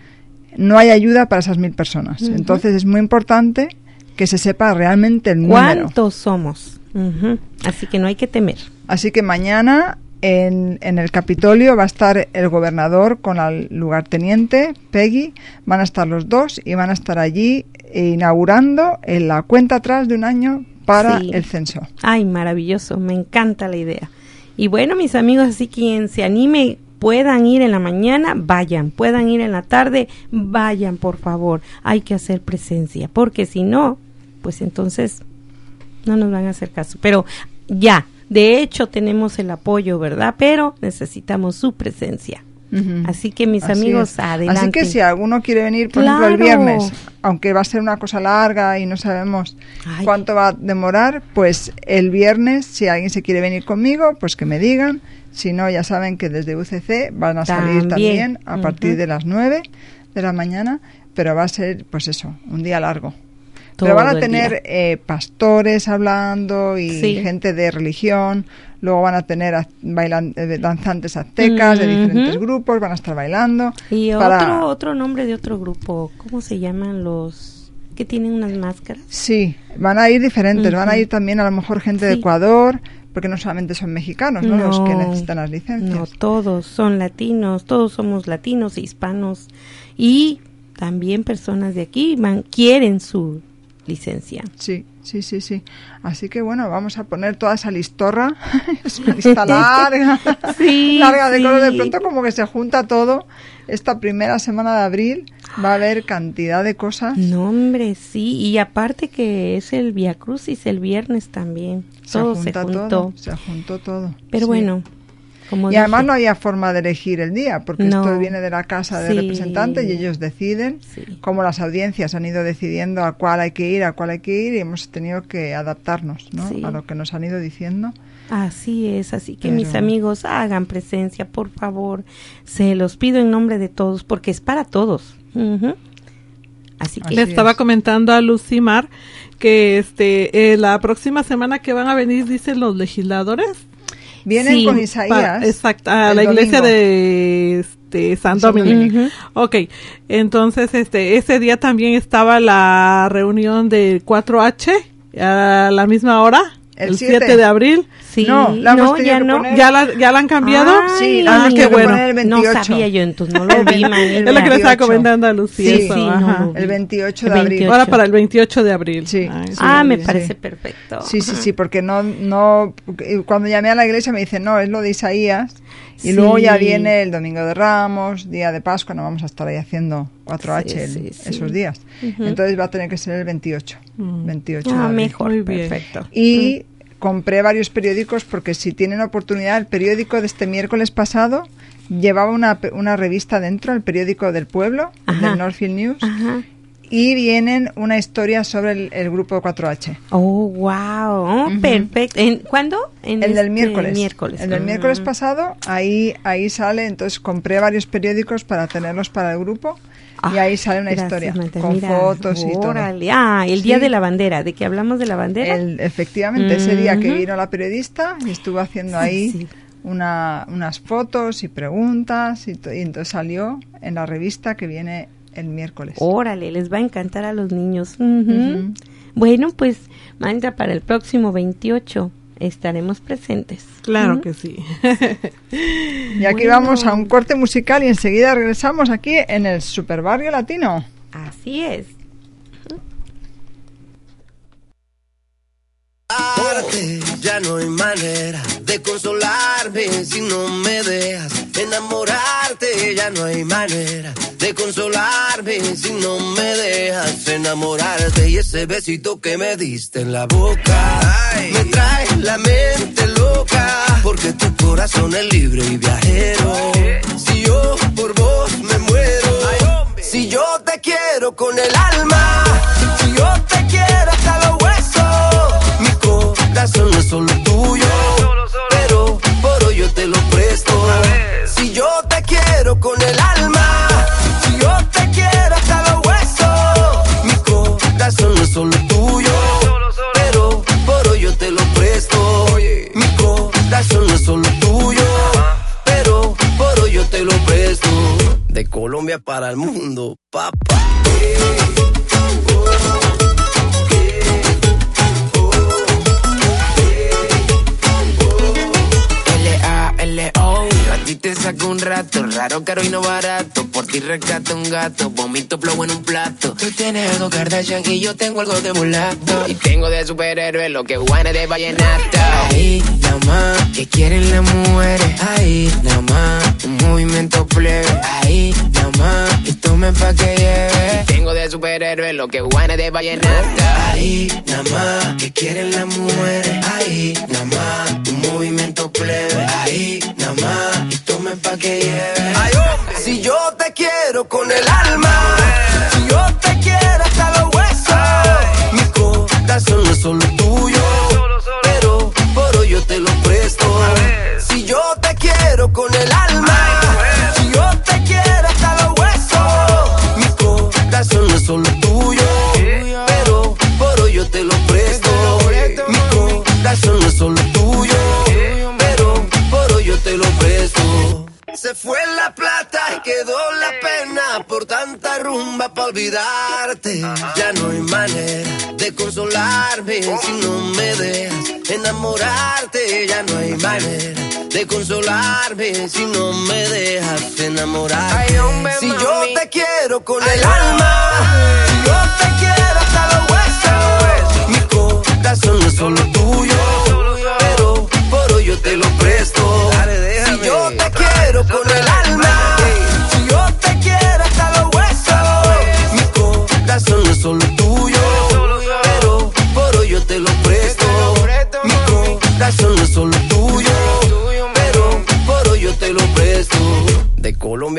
no hay ayuda para esas mil personas. Uh-huh. Entonces es muy importante que se sepa realmente el número. ¿Cuántos somos? Uh-huh. Así que no hay que temer. Así que mañana en, en el Capitolio va a estar el gobernador con el lugarteniente, Peggy, van a estar los dos y van a estar allí inaugurando en la cuenta atrás de un año para sí. el censo. Ay, maravilloso, me encanta la idea. Y bueno, mis amigos, así quien se anime, puedan ir en la mañana, vayan, puedan ir en la tarde, vayan, por favor. Hay que hacer presencia, porque si no, pues entonces no nos van a hacer caso. Pero ya, de hecho tenemos el apoyo, ¿verdad? Pero necesitamos su presencia. Uh-huh. Así que mis Así amigos, es. adelante. Así que si alguno quiere venir, por claro. ejemplo, el viernes, aunque va a ser una cosa larga y no sabemos Ay. cuánto va a demorar, pues el viernes, si alguien se quiere venir conmigo, pues que me digan. Si no, ya saben que desde U C C van a salir también, también a uh-huh. partir de las nueve de la mañana, pero va a ser, pues eso, un día largo. Todo pero van a tener eh, pastores hablando y sí. gente de religión, luego van a tener a, bailan, eh, danzantes aztecas uh-huh. de diferentes grupos, van a estar bailando. Y para... otro otro nombre de otro grupo, ¿cómo se llaman los que tienen unas máscaras? Sí, van a ir diferentes, uh-huh. van a ir también a lo mejor gente sí. de Ecuador, porque no solamente son mexicanos, ¿no? no Los que necesitan las licencias. No, todos son latinos, todos somos latinos e hispanos y también personas de aquí van, quieren su licencia. Sí, sí, sí, sí. Así que bueno, vamos a poner toda esa listorra. Es una lista larga, sí, larga de sí. cosas. De pronto como que se junta todo. Esta primera semana de abril va a haber cantidad de cosas. No, hombre, sí. Y aparte que es el Vía Crucis el viernes también. Se todo junta se juntó. todo, se juntó todo. Pero sí. bueno, como y dije, además no había forma de elegir el día, porque No. esto viene de la Casa de Sí. Representantes y ellos deciden, Sí. como las audiencias han ido decidiendo a cuál hay que ir, a cuál hay que ir, y hemos tenido que adaptarnos, ¿no? Sí. A lo que nos han ido diciendo. Así es, así que Pero- mis amigos, hagan presencia, por favor. Se los pido en nombre de todos, porque es para todos. Ujú. Así que Así Le estaba es. comentando a Lucimar que este eh, la próxima semana que van a venir, dicen los legisladores. Vienen Sí, con Pa- Isaías. exacto, a el la iglesia domingo. de este, San San Dominic. Dominic. Ujú. Ok, entonces este ese día también estaba la reunión de cuatro H a la misma hora, El el siete. siete de abril. sí, No, la hemos no, tenido ya que no. poner- ¿Ya la, ya la han cambiado? Ay, Sí, la ah, hemos qué tenido que bueno. poner el No veintiocho. sabía yo, entonces no lo vi, man. El Es lo que le estaba veintiocho. comentando a Lucía. Sí, eso, sí, no ajá. lo vi. El veintiocho de El abril. veintiocho. Ahora para el veintiocho de abril. Sí. Ay, sí, Ah, muy me bien. parece Sí. perfecto. Sí, sí, sí, porque no, no, cuando llamé a la iglesia me dicen, no, es lo de Isaías, y Sí. luego ya viene el Domingo de Ramos, Día de Pascua, no vamos a estar ahí haciendo cuatro H Sí, el- sí, sí. esos días. Ujú. De va a tener que ser el veintiocho, veintiocho de Ah, abril. mejor, Muy bien. perfecto. Y compré varios periódicos porque si tienen oportunidad, el periódico de este miércoles pasado llevaba una, una revista dentro, el periódico del pueblo, Ajá. del Northfield News, Ajá. y vienen una historia sobre el, el grupo cuatro H. Oh, wow, Ujú. perfecto. ¿En, ¿Cuándo? En El del este miércoles. miércoles. El del Mm. miércoles pasado, ahí ahí sale, entonces compré varios periódicos para tenerlos para el grupo y Ah, ahí sale una gracias, historia Marta. con Mira, fotos y todo. órale. Ah, el día Sí. de la bandera, de que hablamos de la bandera. El- efectivamente, ese día que Ujú. vino la periodista y estuvo haciendo Sí, ahí sí. una, unas fotos y preguntas y, to- y entonces salió en la revista que viene el miércoles. Órale, les va a encantar a los niños. Ujú. Ujú. Bueno, pues, Magda, para el próximo veintiocho estaremos presentes. Claro Ujú. que sí. Y aquí Bueno. vamos a un corte musical y enseguida regresamos aquí en el Super Barrio Latino. Así es. Arte, ya no hay manera de consolarme si no me dejas enamorarte. Ya no hay manera de consolarme si no me dejas enamorarte. Y ese besito que me diste en la boca, ay, me trae la mente loca. Porque tu corazón es libre y viajero. Si yo por vos me muero, si yo te quiero con el alma, si yo te quiero hasta los huesos, mi corazón no es solo tuyo, pero por hoy yo te lo presto. Si yo te quiero con el alma, si yo te quiero hasta los huesos, mi corazón no es solo tuyo, pero por hoy yo te lo presto. Mi corazón no es solo tuyo, pero por hoy yo te lo presto. De Colombia para el mundo, papá. L A L O, a ti te saco un rato, raro, caro y no barato, por ti rescato un gato, vomito flow en un plato. Tú tienes algo Kardashian y yo tengo algo de mulato, y tengo de superhéroe lo que Juana de vallenato. Ahí, nada más, que quieren las mujeres, ahí, nada más, un movimiento plebe, ahí, nada más, y tomen pa' que lleve. Y tengo de superhéroe lo que Juana de vallenato. Ahí, nada más, que quieren las mujeres, ahí, nada más, un movimiento plebe, ahí, nada más, y tomen pa' que lleve. Ay, hombre. Si yo te quiero con el alma, si yo te quiero hasta los huesos, mi corazón no es solo tuyo, pero por hoy yo te lo presto. Si yo te quiero con el alma, si yo te quiero hasta los huesos, mi corazón no es solo tuyo, pero por hoy yo te lo presto. Mi corazón no es solo tuyo, pero por hoy yo te lo presto. Se fue la plata y quedó la pena por tanta rumba pa' olvidarte. Ya no hay manera de consolarme si no me dejas enamorarte. Ya no hay manera de consolarme si no me dejas enamorarte. Ay, hombre, Si mami. yo te quiero con el alma, si yo te quiero hasta los huesos,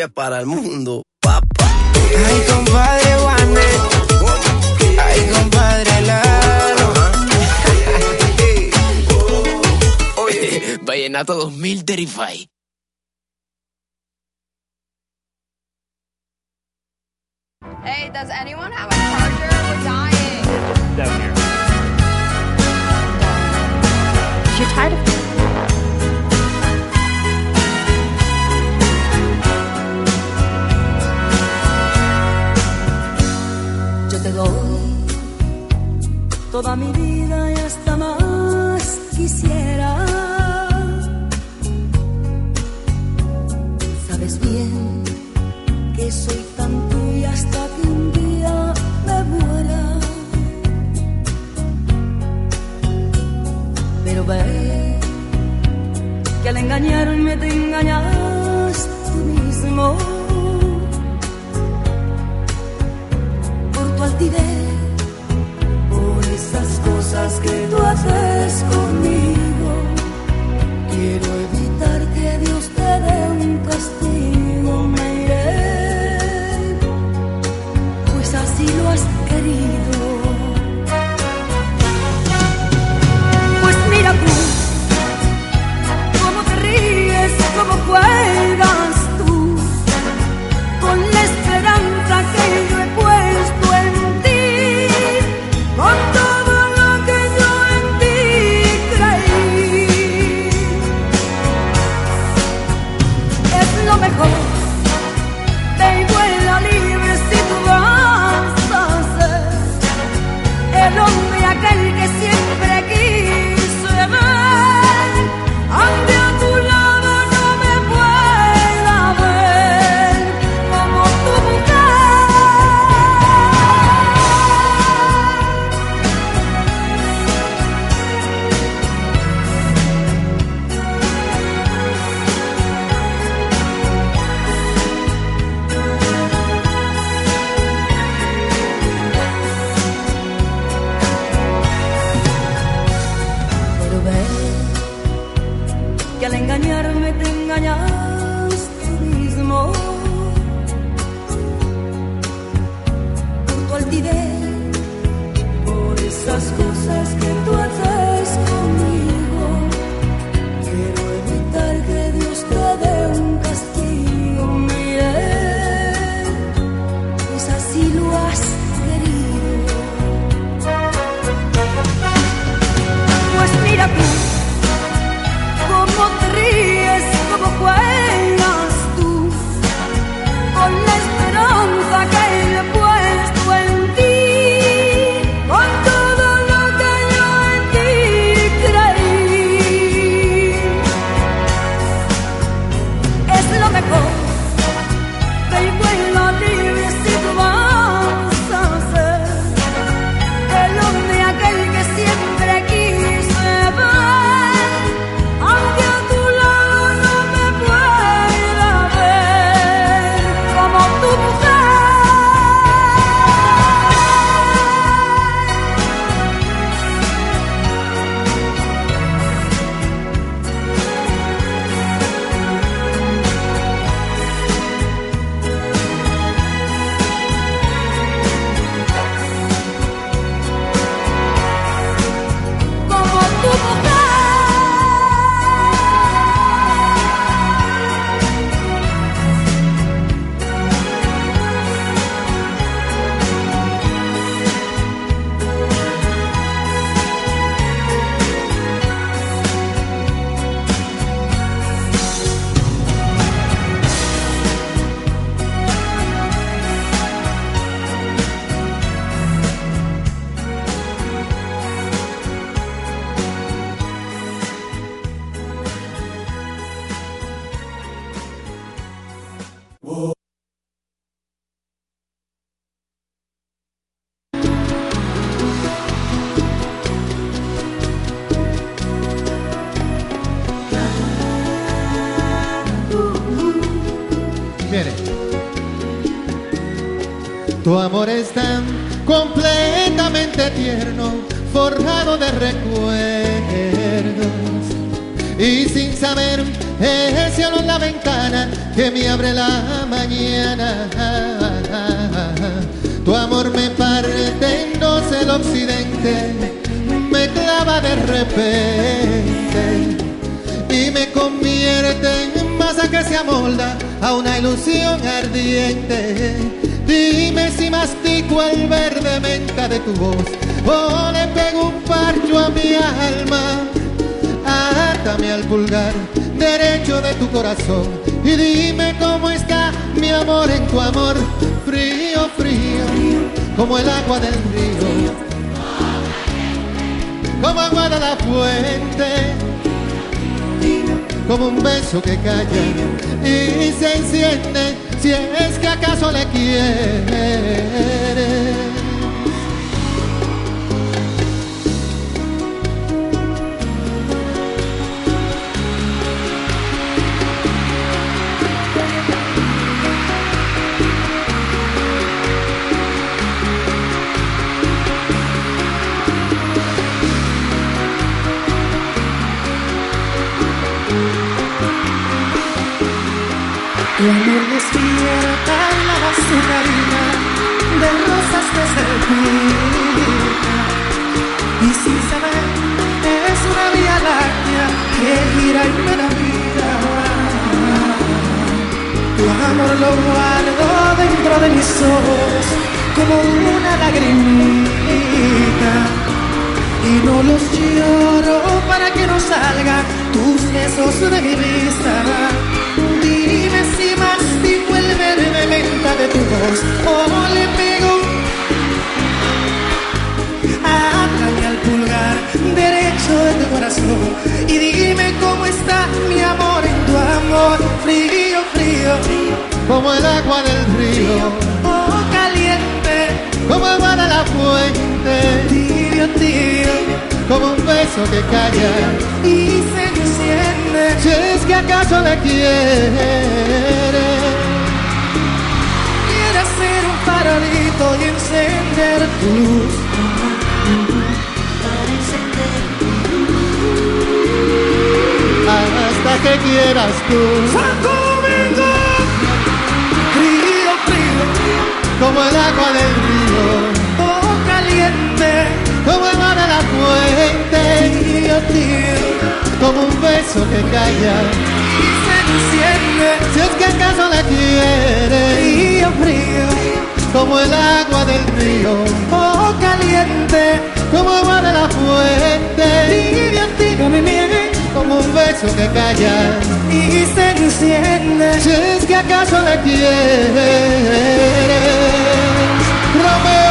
es para el mundo, papá. Ay, compadre Juanes. Ay, compadre Lalo. Oye, Vallenato dos mil Terrify. Hey, does anyone have a charger? We're dying. Down here. If you're tired of Yo te doy toda mi vida y hasta más quisiera. Sabes bien que soy tan tuya hasta que un día me muera. Pero ve que al engañarme te engañas tú mismo. Por tu altivez, por esas cosas que tú haces conmigo, quiero evitar que Dios te dé un castigo. Me iré, pues así lo has querido. Pues mira tú, cómo te ríes, cómo juegas tú, con la esperanza que yo he puesto en ti, con todo lo que yo en ti creí. Es lo mejor, ve y vuela libre si tú vas a ser el hombre aquel que siempre quise ver, aunque a tu lado no me pueda ver como tu mujer. Pero ve que al engañarme te engañas tú mismo. Por tu altivez, por esas cosas que tú haces conmigo, quiero evitar que Dios te dé un castigo. Mire, pues así lo has querido. Pues mira tú, cómo te ríes, cómo juegas tú, con la esperanza que he puesto en ti, con todo lo que yo en ti creí. Es lo mejor, ve y vuela libre si tú vas a ser el hombre aquel que siempre quise ver, aunque a tu lado no me pueda ver como tu mujer. Como tu mujer. Viene. Tu amor es tan completamente tierno, forjado de recuerdos, y sin saber el cielo en la ventana que me abre la mañana. Tu amor me parte en dos el occidente, me clava de repente y me convierte en masa que se amolda a una ilusión ardiente. Dime si mastico el verde menta de tu voz o le pego un parcho a mi alma. Átame al pulgar derecho de tu corazón y dime cómo está mi amor en tu amor. Frío, frío, como el agua del río, como agua de la fuente, como un beso que calla y se enciende si es que acaso le quieres. Tu amor despierta la basura de rosas desde el día. Y sin saber, es una vía láctea que gira y me da vida. Tu amor lo guardo dentro de mis ojos como una lagrimita. Y no los lloro para que no salgan tus besos de mi vista. Dime si mastico el verde menta de tu voz o le pego. Háblame al pulgar derecho de tu corazón y dime cómo está mi amor en tu amor. Frío, frío, como el agua del río, oh caliente, como agua de la fuente, tibio, tibio, como un beso que calla y se enciende si es que acaso le quieres. Quiero ser un farolito y encender tu luz. Hasta que quieras tú. Santo Domingo, frío, frío, como el agua del río, oh caliente, como agua de la fuente, tío, tío, como un beso que calla y se enciende si es que acaso la quieres. Frío, frío, como el agua del río, oh caliente, como agua de la fuente, tibio, tibio, mi miel, como un beso que calla y se enciende si es que acaso le quieres. Romeo.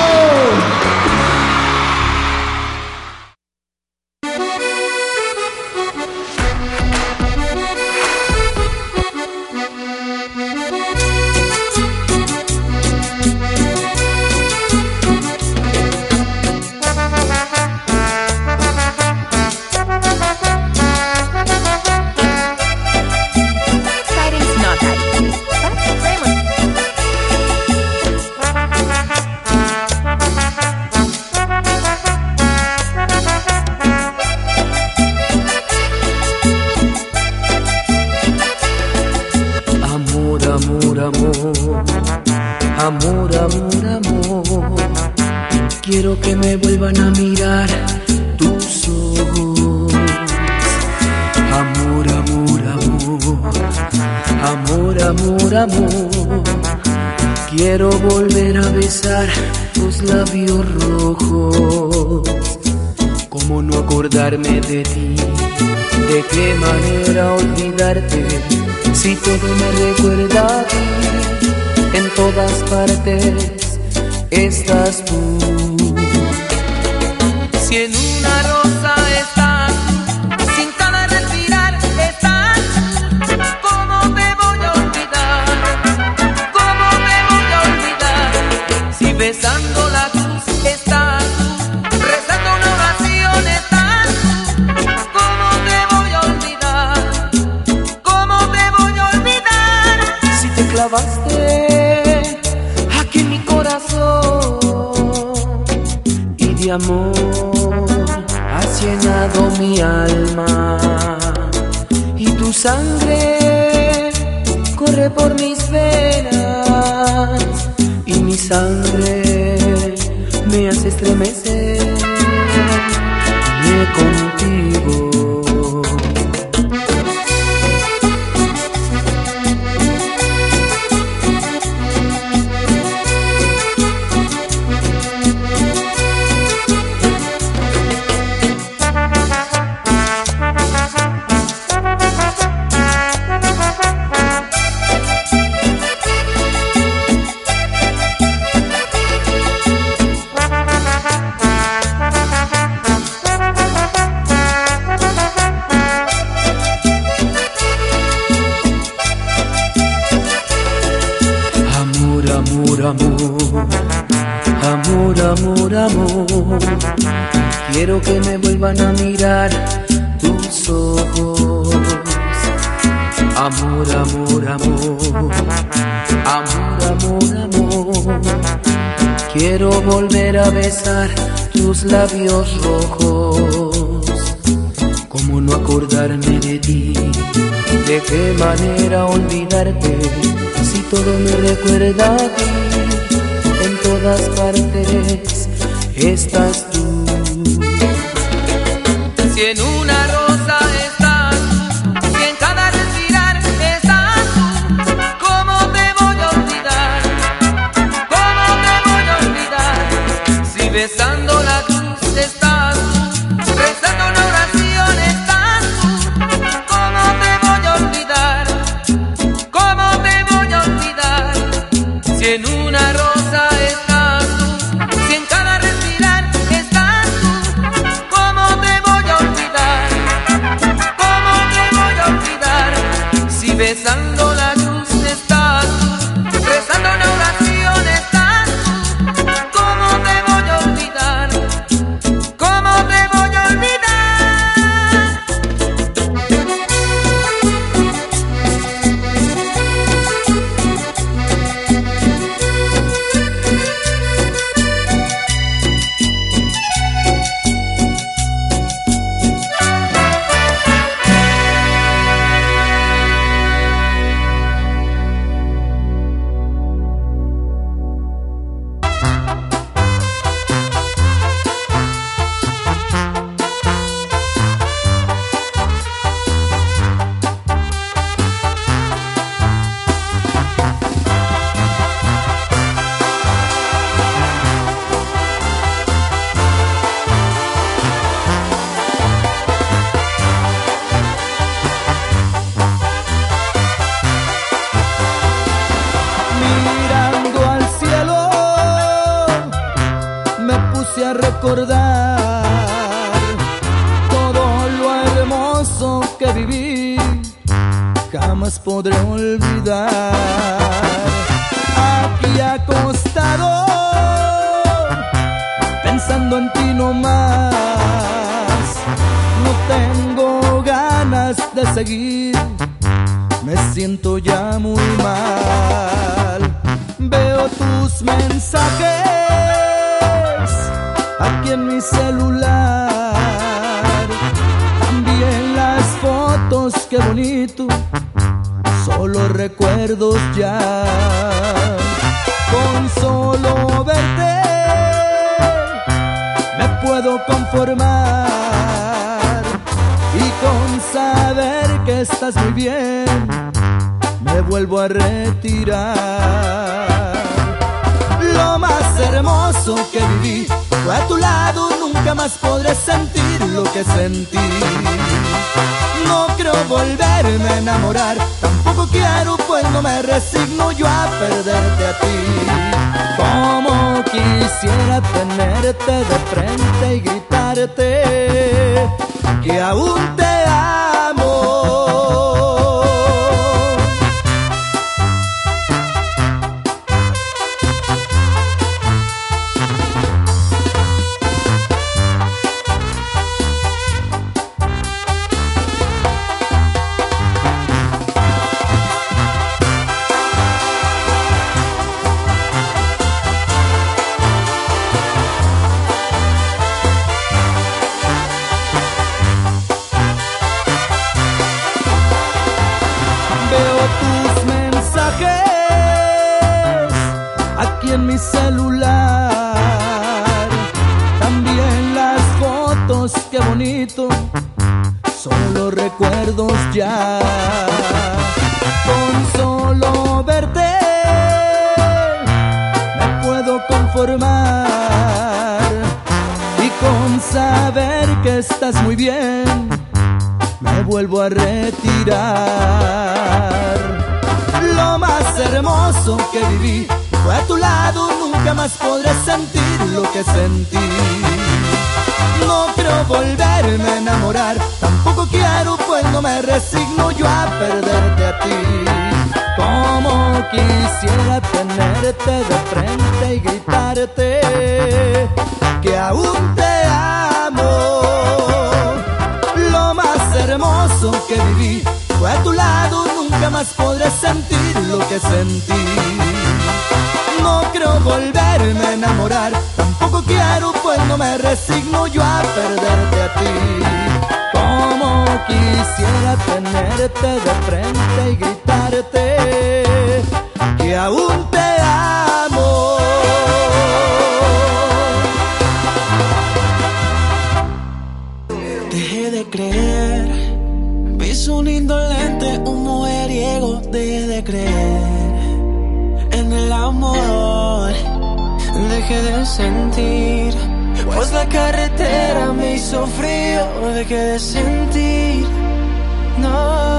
Quiero volver a besar tus labios rojos. ¿Cómo no acordarme de ti? ¿De qué manera olvidarte? Si todo me recuerda a ti, en todas partes estás tú. Si en una rosa estás, sin cada respirar estás, ¿cómo te voy a olvidar? ¿Cómo te voy a olvidar? Si besando la cruz estás, rezando una oración estás, ¿cómo te voy a olvidar? ¿Cómo te voy a olvidar? Si te clavaste aquí en mi corazón y de amor has llenado mi alma, y tus sangre corre por mis venas y mi sangre me hace estremecer contigo. Amor, amor, amor, quiero que me vuelvan a mirar tus ojos. Amor, amor, amor, amor, amor, amor, quiero volver a besar tus labios rojos. ¿Cómo no acordarme de ti? ¿De qué manera olvidarte? Si todo me recuerda a ti, en todas partes estás tú. Si en una rosa estás, si en cada respirar estás tú, ¿cómo te voy a olvidar? ¿Cómo te voy a olvidar? Si besando la cruz estás tú, rezando una oración estás tú, ¿cómo te voy a olvidar? ¿Cómo te voy a olvidar? Si en una rosa estás tú, si en cada respirar estás tú, ¿cómo te voy a olvidar? ¿Cómo te voy a olvidar? Si besando la cruz estás tú, rezando una oración estás tú, ¿cómo te voy a olvidar? ¿Cómo te voy a olvidar? Mirando al cielo me puse a recordar todo lo hermoso que viví, jamás podré olvidar. Aquí acostado pensando en ti nomás, no tengo ganas de seguir, me siento ya muy mal. Veo tus mensajes aquí en mi celular, también las fotos, qué bonito, solo recuerdos ya. Con solo verte me puedo conformar, y con saber que estás muy bien me vuelvo a retirar. Lo más hermoso que viví fue a tu lado, nunca más podré sentir lo que sentí. No creo volverme a enamorar, tampoco quiero, pues no me resigno yo a perderte a ti. Como quisiera tenerte de frente y gritarte que aún te amo. celular. También las fotos, qué bonito, son los recuerdos ya. Con solo verte me puedo conformar, y con saber que estás muy bien me vuelvo a retirar. Lo más hermoso que viví fue a tu lado, nunca más podré sentir lo que sentí. No creo volverme a enamorar, tampoco quiero, pues no me resigno yo a perderte a ti. Como quisiera tenerte de frente y gritarte que aún te amo. Lo más hermoso que viví fue a tu lado, nunca más podré sentir lo que sentí. No creo volverme a enamorar, tampoco quiero, pues no me resigno yo a perderte a ti. Como quisiera tenerte de frente y gritarte que aún te amo. Dejé de creer, vi su indolente, un mujeriego. Dejé de creer en el amor, dejé de sentir, pues la carretera me hizo frío. Dejé de sentir, no.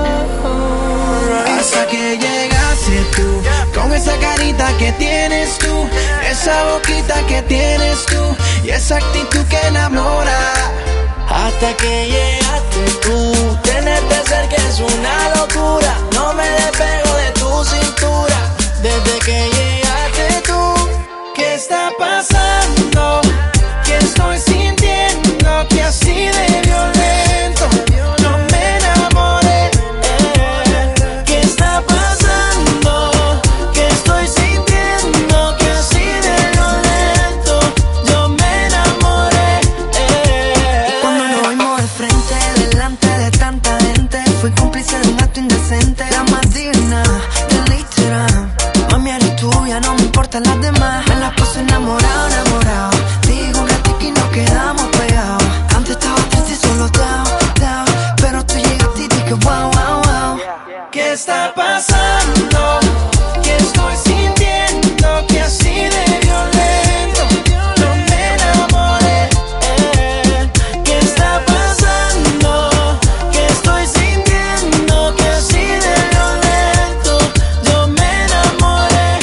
Hasta que llegaste tú, con esa carita que tienes tú, esa boquita que tienes tú, y esa actitud que enamora. Hasta que llegaste tú, tenerte cerca es una locura. No me despego de tu cintura. Desde que llegaste tú, ¿qué está pasando? ¿Qué estoy sintiendo? Que así de violento no me enamoré. Eh, ¿qué está pasando? ¿Qué estoy sintiendo? Que así de violento yo me enamoré. Eh, Cuando nos vimos de frente, delante de tanta gente, fui cómplice de un acto indecente. La más digna del Instagram. Mami, eres tuya, no me importan las demás. Me la paso enamorado, enamorado. Digo un ratito y nos quedamos pegados. Antes estaba triste y solo down, down, pero tú llegaste y dije wow, wow, wow. ¿Qué está pasando? ¿Qué estoy sintiendo? Que así de violento no me enamoré. Eh, ¿qué está pasando? ¿Qué estoy sintiendo? Que así de violento yo me enamoré.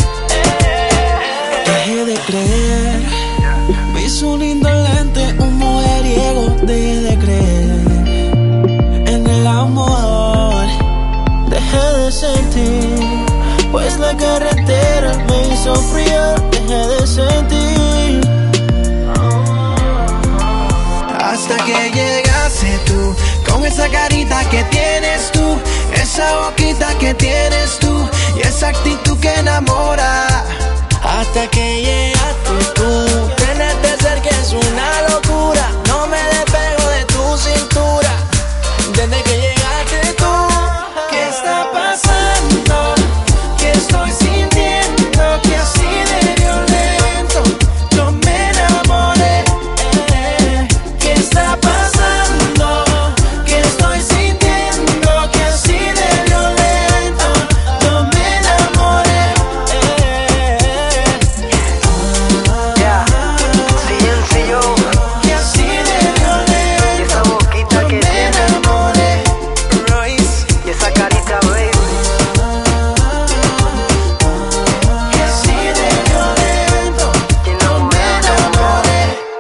Eh, dejé de creer, vi su indolente, un mujeriego. Dejé de creer en el amor, dejé de sentir, pues la carretera me hizo frío. Dejé de sentir, hasta que llegaste tú, con esa carita que tienes tú, esa boquita que tienes tú, y esa actitud que enamora. Hasta que llegaste tú, tenerte cerca es una locura. No me despego de tu cintura. Desde que llegaste tú, ¿qué está pasando? ¿Qué estoy sintiendo? Que así de violento yo me enamoré. Eh, ¿qué está pasando? ¿Qué estoy sintiendo? Que así de violento yo me enamoré. Eh, Yeah, sí, sí, yo. que así de violento Y esa boquita que me tiene, enamoré. Royce, y esa carita, baby. que así de violento yo me enamoré.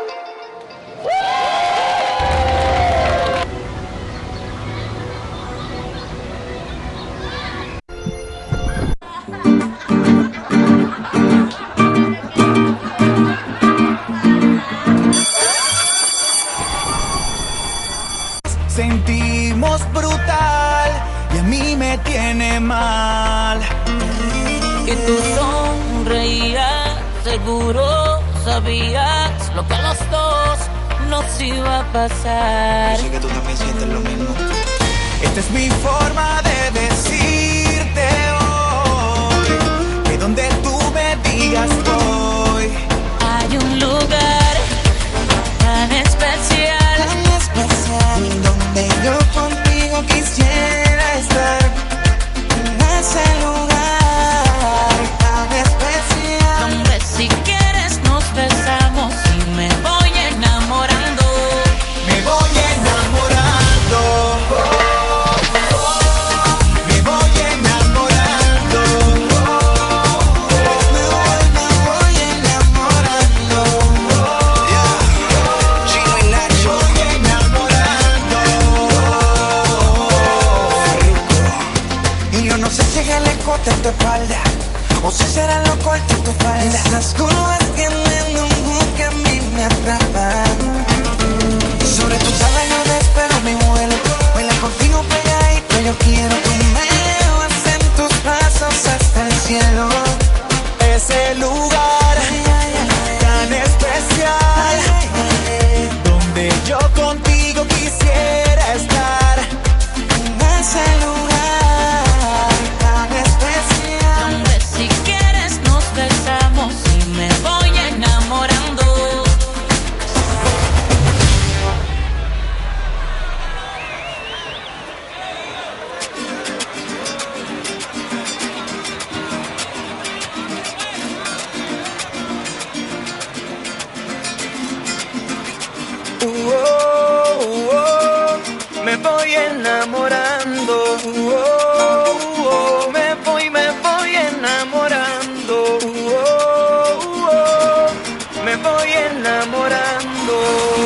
Sentimos brutal y a mí me tiene mal. Y tú sonreías, seguro sabías lo que a los dos nos iba a pasar. Yo sé que tú también sientes lo mismo. Esta es mi forma de decirte hoy que donde tú me digas voy. Esas curvas tienen un hook que a mí me atrapa. Sobre tus alas yo despego mi vuelo. Baila contigo pegadito, yo quiero. Tú me llevas en tus brazos hasta el cielo. Ese lugar tan especial, donde yo contigo quisiera estar. Ese lugar tan especial, donde si quieres nos besamos y me voy enamorando. Uh, oh, uh, oh, me voy enamorando. Uh, oh, uh, oh, me voy, me voy enamorando. Uh, oh, uh, oh, me voy enamorando.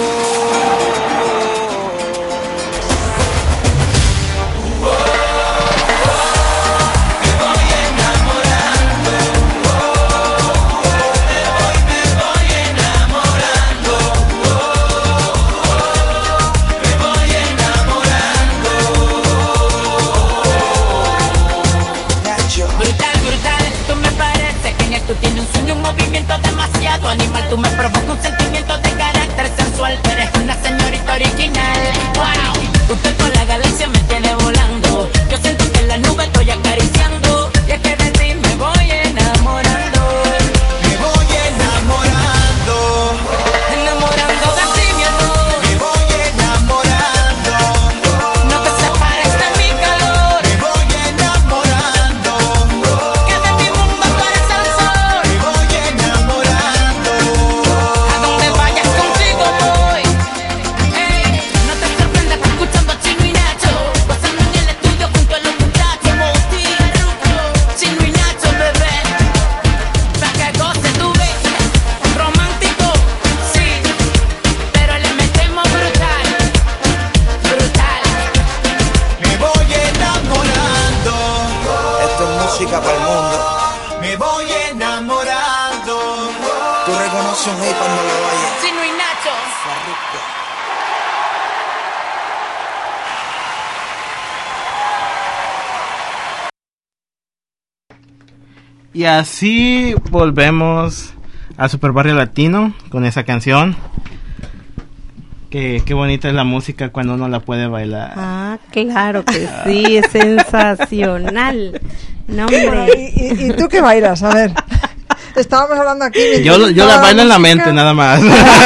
Brutal, brutal, tú me pareces genial. Tú tienes un sueño, un movimiento demasiado animal. Tú me provocas un sentimiento de carácter sensual. Tú eres una señorita original. Wow, usted con la galaxia me tiene volando. Yo siento que en la nube estoy acariciando. Y es que de ti me voy enamorando. Me voy enamorando, Enamorando de ti, mi amor. me voy enamorando, No te separes de mi calor. me voy enamorando, Que de mi mundo tú eres el sol. me voy enamorando. A donde vayas contigo voy. Ey, no te sorprendas escuchando a Chino y Nacho, pasando en el estudio junto a los muchachos. Moti, Chino y Nacho, bebé, pa' que goce tu vida. Romántico, sí, pero le metemos brutal, brutal. Me voy enamorando, Esto es música para el mundo. me voy enamorando. Tú reconoces un hit cuando lo oyes. Chino y Nacho. Y así volvemos a Super Barrio Latino con esa canción. Que qué bonita es la música cuando uno la puede bailar. Ah, claro que sí, es sensacional. No, Bueno, hombre. ¿y, y, y tú qué bailas? A ver. Estábamos hablando aquí. Yo, yo la bailo en la mente nada más.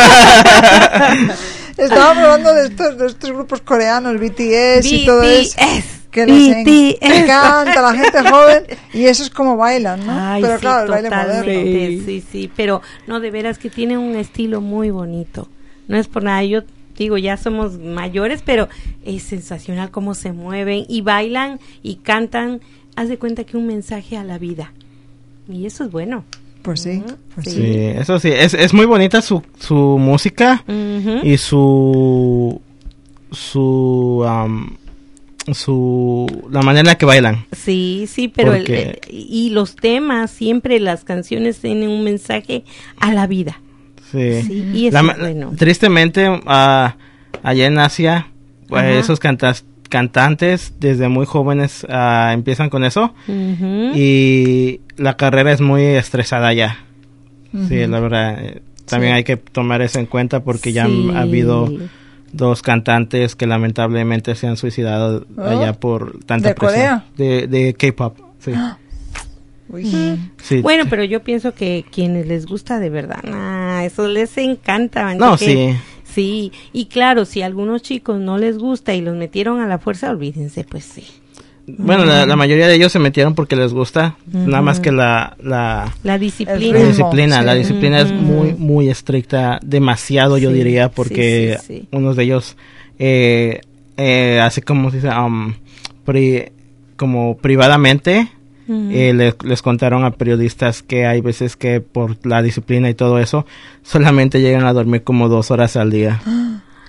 Estábamos hablando de estos, de estos grupos coreanos, B T S y todo eso. B T S, Que les en- B T S. encanta a la gente joven y eso es como bailan, ¿no? Ay, Pero sí, claro, el baile totalmente, moderno. sí, sí, pero no, de veras que tiene un estilo muy bonito. No es por nada, yo digo, ya somos mayores, pero es sensacional cómo se mueven y bailan y cantan. Haz de cuenta que un mensaje a la vida. Y eso es bueno. Pues sí, pues Sí, eso sí, es, es muy bonita su, su música Ujú. y su su am, su la manera en la que bailan. Sí, sí, pero el- Porque- el- y los temas, siempre las canciones tienen un mensaje a la vida. Sí. Sí, y eso La es ma- bueno. Tristemente, ah, allá en Asia, pues, Ajá. esos cantas, cantantes desde muy jóvenes ah, empiezan con eso Ujú. y la carrera es muy estresada allá. Sí, Ujú. la verdad. eh, También Sí. hay que tomar eso en cuenta porque ya Sí. han- ha habido dos cantantes que lamentablemente se han suicidado Oh. allá por tanta ¿De presión. Corea? De, de K-pop, sí. Uy. Sí. Bueno, pero yo pienso que quienes les gusta de verdad, ah, eso les encanta. No, que- sí. Sí, y claro, si a algunos chicos no les gusta y los metieron a la fuerza, olvídense, pues sí. Bueno, la, la mayoría de ellos se metieron porque les gusta, nada más Ujú. que la... la La disciplina. La disciplina, la disciplina es Ujú. muy, muy estricta, demasiado yo Sí, diría, porque sí, sí, sí. unos de ellos, eh, eh, así como se dice, um, pri- como privadamente, Ujú. eh, les, les contaron a periodistas que hay veces que por la disciplina y todo eso, solamente llegan a dormir como dos horas al día.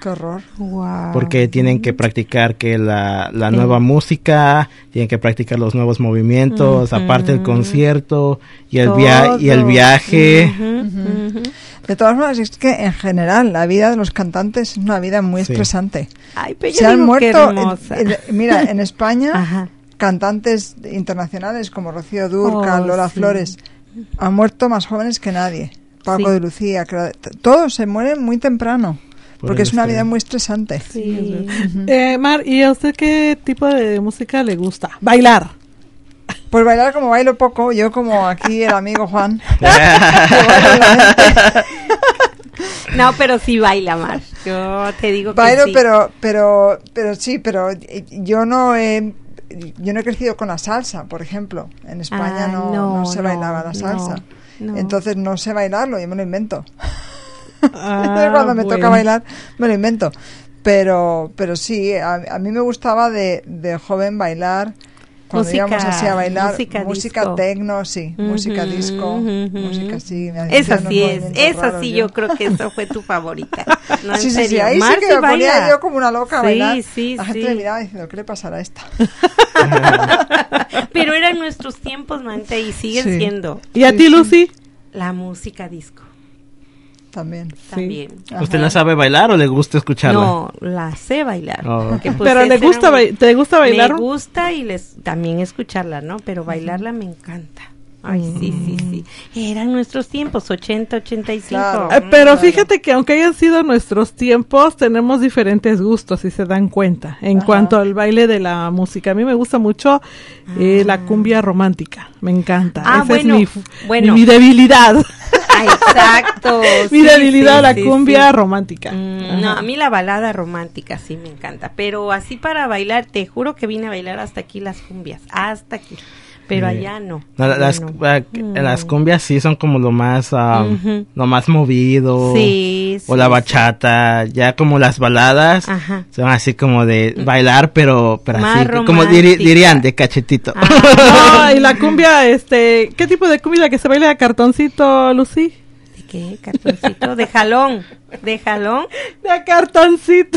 Qué horror. Wow. Porque tienen que practicar que la, la sí. nueva música, tienen que practicar los nuevos movimientos, uh-huh. aparte el concierto y el, via- y el viaje. Uh-huh. Uh-huh. De todas maneras, es que en general la vida de los cantantes es una vida muy sí. estresante. Ay, pero se han muerto, en, en, mira, en España, Ajá. cantantes internacionales como Rocío Dúrcal, oh, Lola sí. Flores, han muerto más jóvenes que nadie. Paco sí. de Lucía, todos se mueren muy temprano. Porque es una vida muy estresante. Sí. Uh-huh. eh, Mar, ¿y a usted qué tipo de música le gusta? Bailar. Pues bailar como bailo poco, yo como aquí el amigo Juan. No, pero sí baila, Mar. Yo te digo que bailo, sí. pero, pero, pero sí, pero yo no he, yo no he crecido con la salsa, por ejemplo. En España ah, no, no, no se no, bailaba la salsa. No, no. Entonces no sé bailarlo, yo me lo invento. Ah, cuando me bueno. toca bailar me lo invento, pero pero sí, a, a mí me gustaba de, de joven bailar cuando música, íbamos así a bailar música, música tecno, sí, uh-huh, música disco, uh-huh. música así. Esa sí es, esa sí yo. yo creo que esa fue tu favorita. No, sí, en sí, serio. sí, ahí Mar sí que me baila. ponía yo como una loca a sí, bailar. Sí, La gente sí. me miraba diciendo, ¿qué le pasará a esta? Pero eran nuestros tiempos, Mante, y siguen sí. siendo. ¿Y a sí, ti, Lucy? La música disco. También. También. Sí. ¿Usted la sabe bailar o le gusta escucharla? No, la sé bailar. Oh. Pues, pero le gusta ba- ¿te gusta bailar? Me gusta y les también escucharla, ¿no? Pero bailarla me encanta. Ay, mm. sí, sí, sí. Eran nuestros tiempos, ochenta, ochenta y cinco. Claro. Eh, pero claro. Fíjate que aunque hayan sido nuestros tiempos, tenemos diferentes gustos, si se dan cuenta, en Ajá. cuanto al baile de la música. A mí me gusta mucho eh, ah. la cumbia romántica, me encanta. Ah, Esa bueno, es mi, bueno. mi, mi debilidad. Ah, exacto. Mi sí, debilidad, sí, la sí, cumbia sí. romántica. Mm, no, a mí la balada romántica sí me encanta, pero así para bailar, te juro que vine a bailar hasta aquí las cumbias, hasta aquí. Pero sí. allá no. no las, no. Uh, las cumbias sí son como lo más um, uh-huh. lo más movido. Sí, sí, o la bachata, sí. ya como las baladas Ajá. son así como de bailar, pero, pero así como diri, dirían de cachetito. No, y la cumbia, este, ¿qué tipo de cumbia que se baila de cartoncito, Lucy? ¿De qué? ¿Cartoncito? De jalón. ¿De jalón? De cartoncito.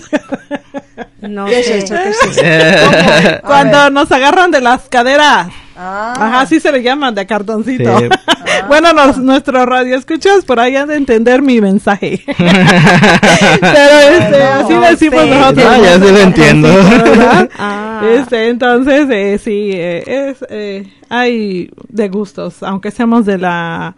No ¿Qué sé. es eso? ¿Qué es eso? Cuando nos agarran de las caderas. Ah. Ajá, así se le llaman, de cartoncito. Sí. Ah. Bueno, nos, nuestro radio escuchas por ahí han de entender mi mensaje. Pero este, no, así no decimos sé. nosotros. Ah, ya se lo entiendo. Ah. Este, entonces, eh, sí, eh, es, eh, hay de gustos, aunque seamos de la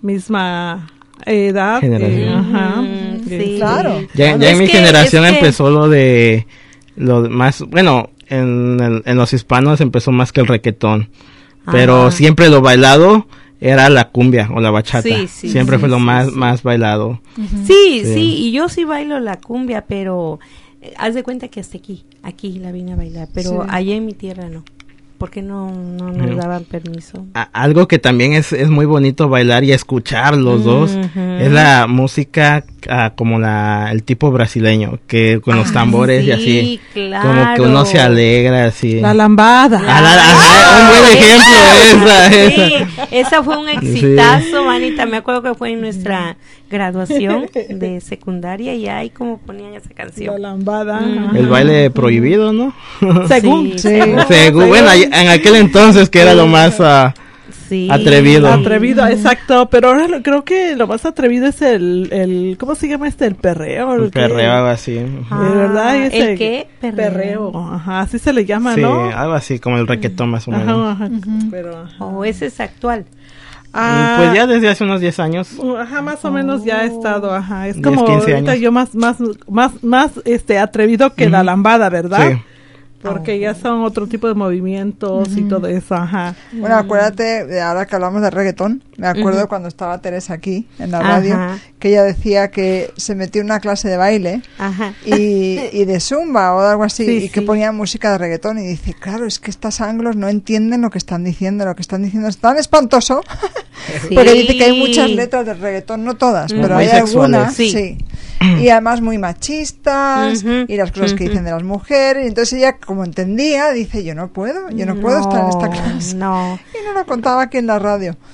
misma edad. Eh, ajá. Mm, sí, claro. Ya, ya en mi que, generación es que... empezó lo de lo más, bueno, en, el, en los hispanos empezó más que el reggaetón, pero Ajá. siempre lo bailado era la cumbia o la bachata, sí, sí, siempre sí, fue lo sí, más sí. más bailado. Uh-huh. Sí, sí, sí, y yo sí bailo la cumbia, pero eh, haz de cuenta que hasta aquí, aquí la vine a bailar, pero sí. allá en mi tierra no. Porque no, no nos daban permiso. A, algo que también es, es muy bonito bailar y escuchar los uh-huh. dos es la música uh, como la el tipo brasileño, que con los tambores sí, y así, claro. como que uno se alegra así. La lambada. Ah, la, ah, un buen ejemplo esa, sí, esa. Esa fue un exitazo, sí. manita. Me acuerdo que fue en nuestra graduación de secundaria y ahí como ponían esa canción. La lambada. Uh-huh. El baile prohibido, ¿no? Según. Sí, sí. según. Según, bueno, en aquel entonces que era lo más uh, sí. atrevido. Atrevido, exacto, pero ahora lo, creo que lo más atrevido es el, el ¿cómo se llama este? El perreo. El, el perreo, algo así. Ah, ¿De verdad? ¿El ese, qué? Perreo. Perreo, ajá, así se le llama, sí, ¿no? Sí, algo así, como el reggaetón más o menos. Ajá, ajá, uh-huh. pero, ajá. O ese es actual. Ah, pues ya desde hace unos diez años. Ajá, más o menos ya he estado, ajá. Es diez, como ahorita años. yo más, más, más, más, este, atrevido que uh-huh. la lambada, ¿verdad? Sí. Porque oh. ya son otro tipo de movimientos uh-huh. y todo eso, ajá. Bueno, acuérdate, ahora que hablamos de reggaetón, me acuerdo uh-huh. cuando estaba Teresa aquí, en la radio, ajá. que ella decía que se metió en una clase de baile ajá. y, y de zumba o algo así, sí, y que sí. ponía música de reggaetón, y dice, claro, es que estas anglos no entienden lo que están diciendo, lo que están diciendo es tan espantoso, sí. porque dice que hay muchas letras de reggaetón, no todas, mm. pero muy hay sexuales. algunas, sí. sí. Y además muy machistas uh-huh. y las cosas uh-huh. que dicen de las mujeres, y entonces ella, como entendía, dice, yo no puedo, yo no puedo no, estar en esta clase. No. Y no lo contaba aquí en la radio.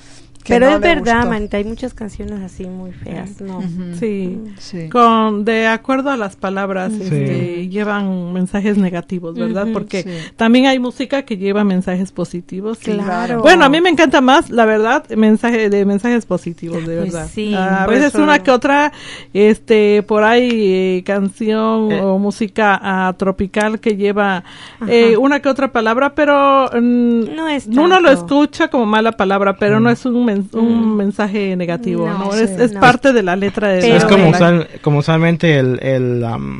Pero no es le verdad, gustó. manita, hay muchas canciones así muy feas, ¿no? Ujú. Sí. Sí. Con de acuerdo a las palabras, Sí. este, llevan mensajes negativos, ¿verdad? Ujú, Porque sí. también hay música que lleva mensajes positivos. y- Claro. Bueno, a mí me encanta más, la verdad, mensaje de mensajes positivos, de Pues verdad. sí, a por veces eso- una que otra, este, por ahí eh, canción Eh. o música ah, tropical que lleva eh, una que otra palabra, pero mm, No es uno lo tanto. escucha como mala palabra, pero Mm. no es un, men- un Mm. mensaje negativo, No, ¿no? sí. Es, es No. parte de la letra de Pero- es la como, la- usual- como usualmente el el, am,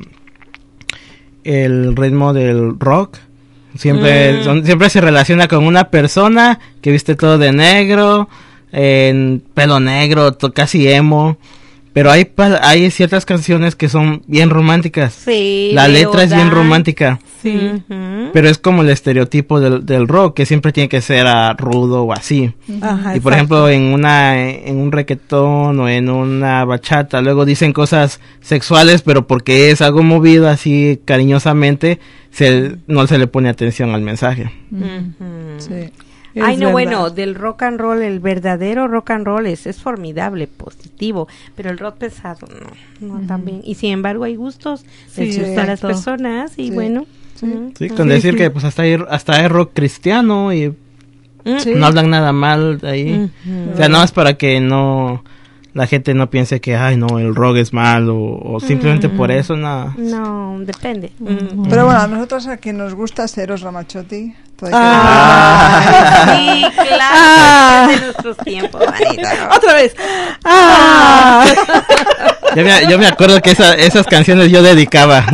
el ritmo del rock siempre Mm. son- siempre se relaciona con una persona que viste todo de negro, en pelo negro, to- casi emo. Pero hay pa- hay ciertas canciones que son bien románticas. Sí, La de letra es bien Odán. romántica. Sí. Ujú. Pero es como el estereotipo del, del rock, que siempre tiene que ser ah, rudo o así. Ajá, Y por exacto. ejemplo, en una en un reggaetón o en una bachata, luego dicen cosas sexuales, pero porque es algo movido así cariñosamente, se, no se le pone atención al mensaje. Ujú. Sí. Es Ay, no, verdad. bueno, del rock and roll, el verdadero rock and roll es, es formidable, positivo, pero el rock pesado, no, no también. Y sin embargo hay gustos, Sí, les gusta a las exacto. personas y Sí. bueno. Sí. ujú. Sí, con Sí, decir sí. que pues hasta hay, hasta hay rock cristiano y Mm. Sí. no hablan nada mal de ahí. Ujú. O sea, no es para que no la gente no piense que, ay, no, el rock es malo o simplemente por eso, nada. No, depende. Mm. Pero bueno, a nosotros a quien nos gusta es Eros Ramazzotti. Todo hay que Ah. Sí, claro, Ah. de nuestros tiempos, manita. Otra vez. Ah. Yo me, yo me acuerdo que esa, esas canciones yo dedicaba.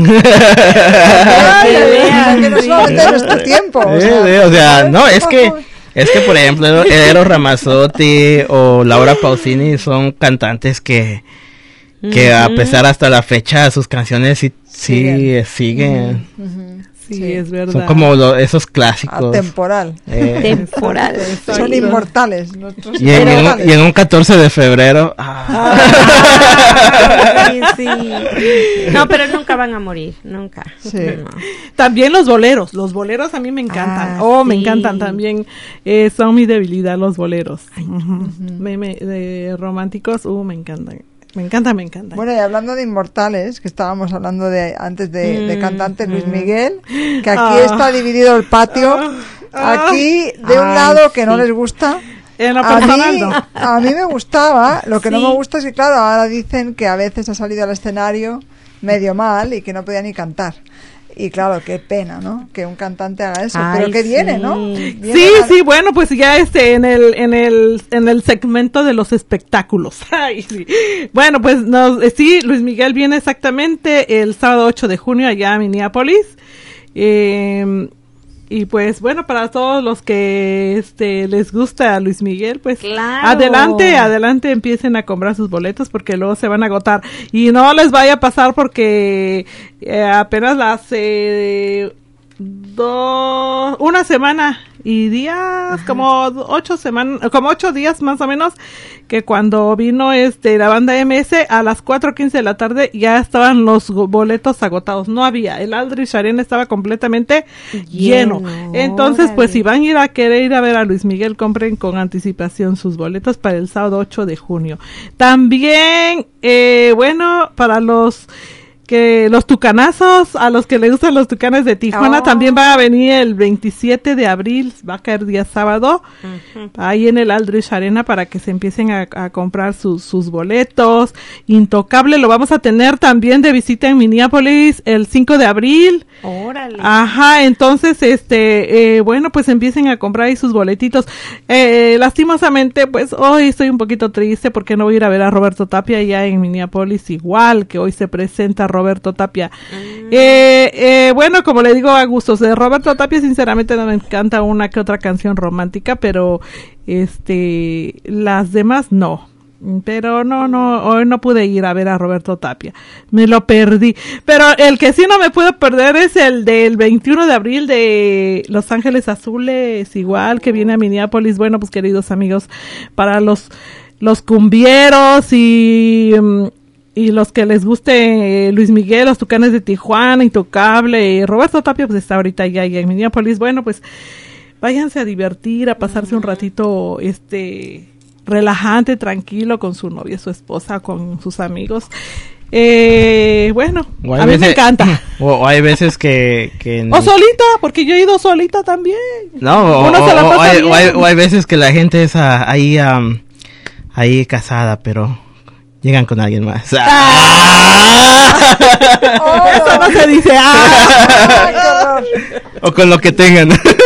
Ay, que vean, que no sí. solamente de nuestro tiempo. O Eh, sea, eh, o sea, no, es que poco- es que por ejemplo Eros Ramazzotti o Laura Pausini son cantantes que que a Ujú. pesar hasta la fecha sus canciones sí sí Siguen. eh, siguen. Ujú. Sí, Sí. es verdad. Son como lo- esos clásicos. Atemporal. Eh, Temporal. Son Exacto. inmortales. Nuestros y, en, y en un- inmortales. y en un catorce de febrero. ah. Sí, sí. No, pero nunca van a morir, nunca. Sí. No. También los boleros, los boleros a mí me encantan. Ah, oh, me sí. encantan también. Eh, son mi debilidad los boleros. Ujú. Me- me- de románticos, uh, me encantan. Me encanta, me encanta. Bueno, y hablando de inmortales, que estábamos hablando de antes de, de Mm, cantante Luis mm. Miguel, que aquí Ah. está dividido el patio. Ah. Aquí, de un Ay, lado que no sí. les gusta. En lo A personal, mí, no. a mí me gustaba, lo que no Sí. me gusta es que, claro, ahora dicen que a veces ha salido al escenario medio mal y que no podía ni cantar. Y claro, qué pena, ¿no? Que un cantante haga eso. Ay, Pero que viene, sí. ¿no? Sí, Viene Sí, a- sí, bueno, pues ya este en el en el en el segmento de los espectáculos. Ay, sí. Bueno, pues nos, eh, sí, Luis Miguel viene exactamente el sábado ocho de junio allá a Minneapolis. Eh, y pues bueno, para todos los que este les gusta a Luis Miguel, pues Claro. adelante, adelante empiecen a comprar sus boletos porque luego se van a agotar y no les vaya a pasar porque eh, apenas las eh, dos, una semana y días, como ocho semanas, como ocho días más o menos, que cuando vino este la banda M S a las cuatro quince de la tarde ya estaban los go- boletos agotados, no había, el Aldrich Arena estaba completamente lleno. Lleno, Entonces, pues órale. si van a ir a querer ir a ver a Luis Miguel, compren con anticipación sus boletos para el sábado ocho de junio. También, eh, bueno, para los que los tucanazos, a los que les gustan los tucanes de Tijuana, Oh. también van a venir el veintisiete de abril, va a caer día sábado, Ujú. ahí en el Aldrich Arena para que se empiecen a, a comprar sus, sus boletos. Intocable lo vamos a tener también de visita en Minneapolis el cinco de abril. Órale. Ajá, entonces, este, eh, bueno, pues empiecen a comprar ahí sus boletitos. Eh, lastimosamente, pues hoy estoy un poquito triste porque no voy a ir a ver a Roberto Tapia ya en Minneapolis, igual que hoy se presenta Roberto Tapia. Eh, eh, bueno, como le digo a gustos, de Roberto Tapia sinceramente no me encanta una que otra canción romántica, pero este, las demás no. Pero no, no, hoy no pude ir a ver a Roberto Tapia. Me lo perdí. Pero el que sí no me puedo perder es el del veintiuno de abril de Los Ángeles Azules, igual que viene a Minneapolis. Bueno, pues queridos amigos, para los, los cumbieros y, mm, y los que les guste eh, Luis Miguel, los Tucanes de Tijuana, Intocable, y Roberto Tapia pues está ahorita ya, ya en Minneapolis. Bueno, pues váyanse a divertir, a pasarse un ratito, este, relajante, tranquilo con su novia, su esposa, con sus amigos. Eh, bueno, O hay a mí me veces- encanta. O, o hay veces que... que O solita, porque yo he ido solita también. No, o, Uno se la o- o pasa hay, bien. o hay- o hay veces que la gente es ah, ahí, am, ahí casada, pero llegan con alguien más. Eso no se dice. ¡Ah! O con lo que tengan.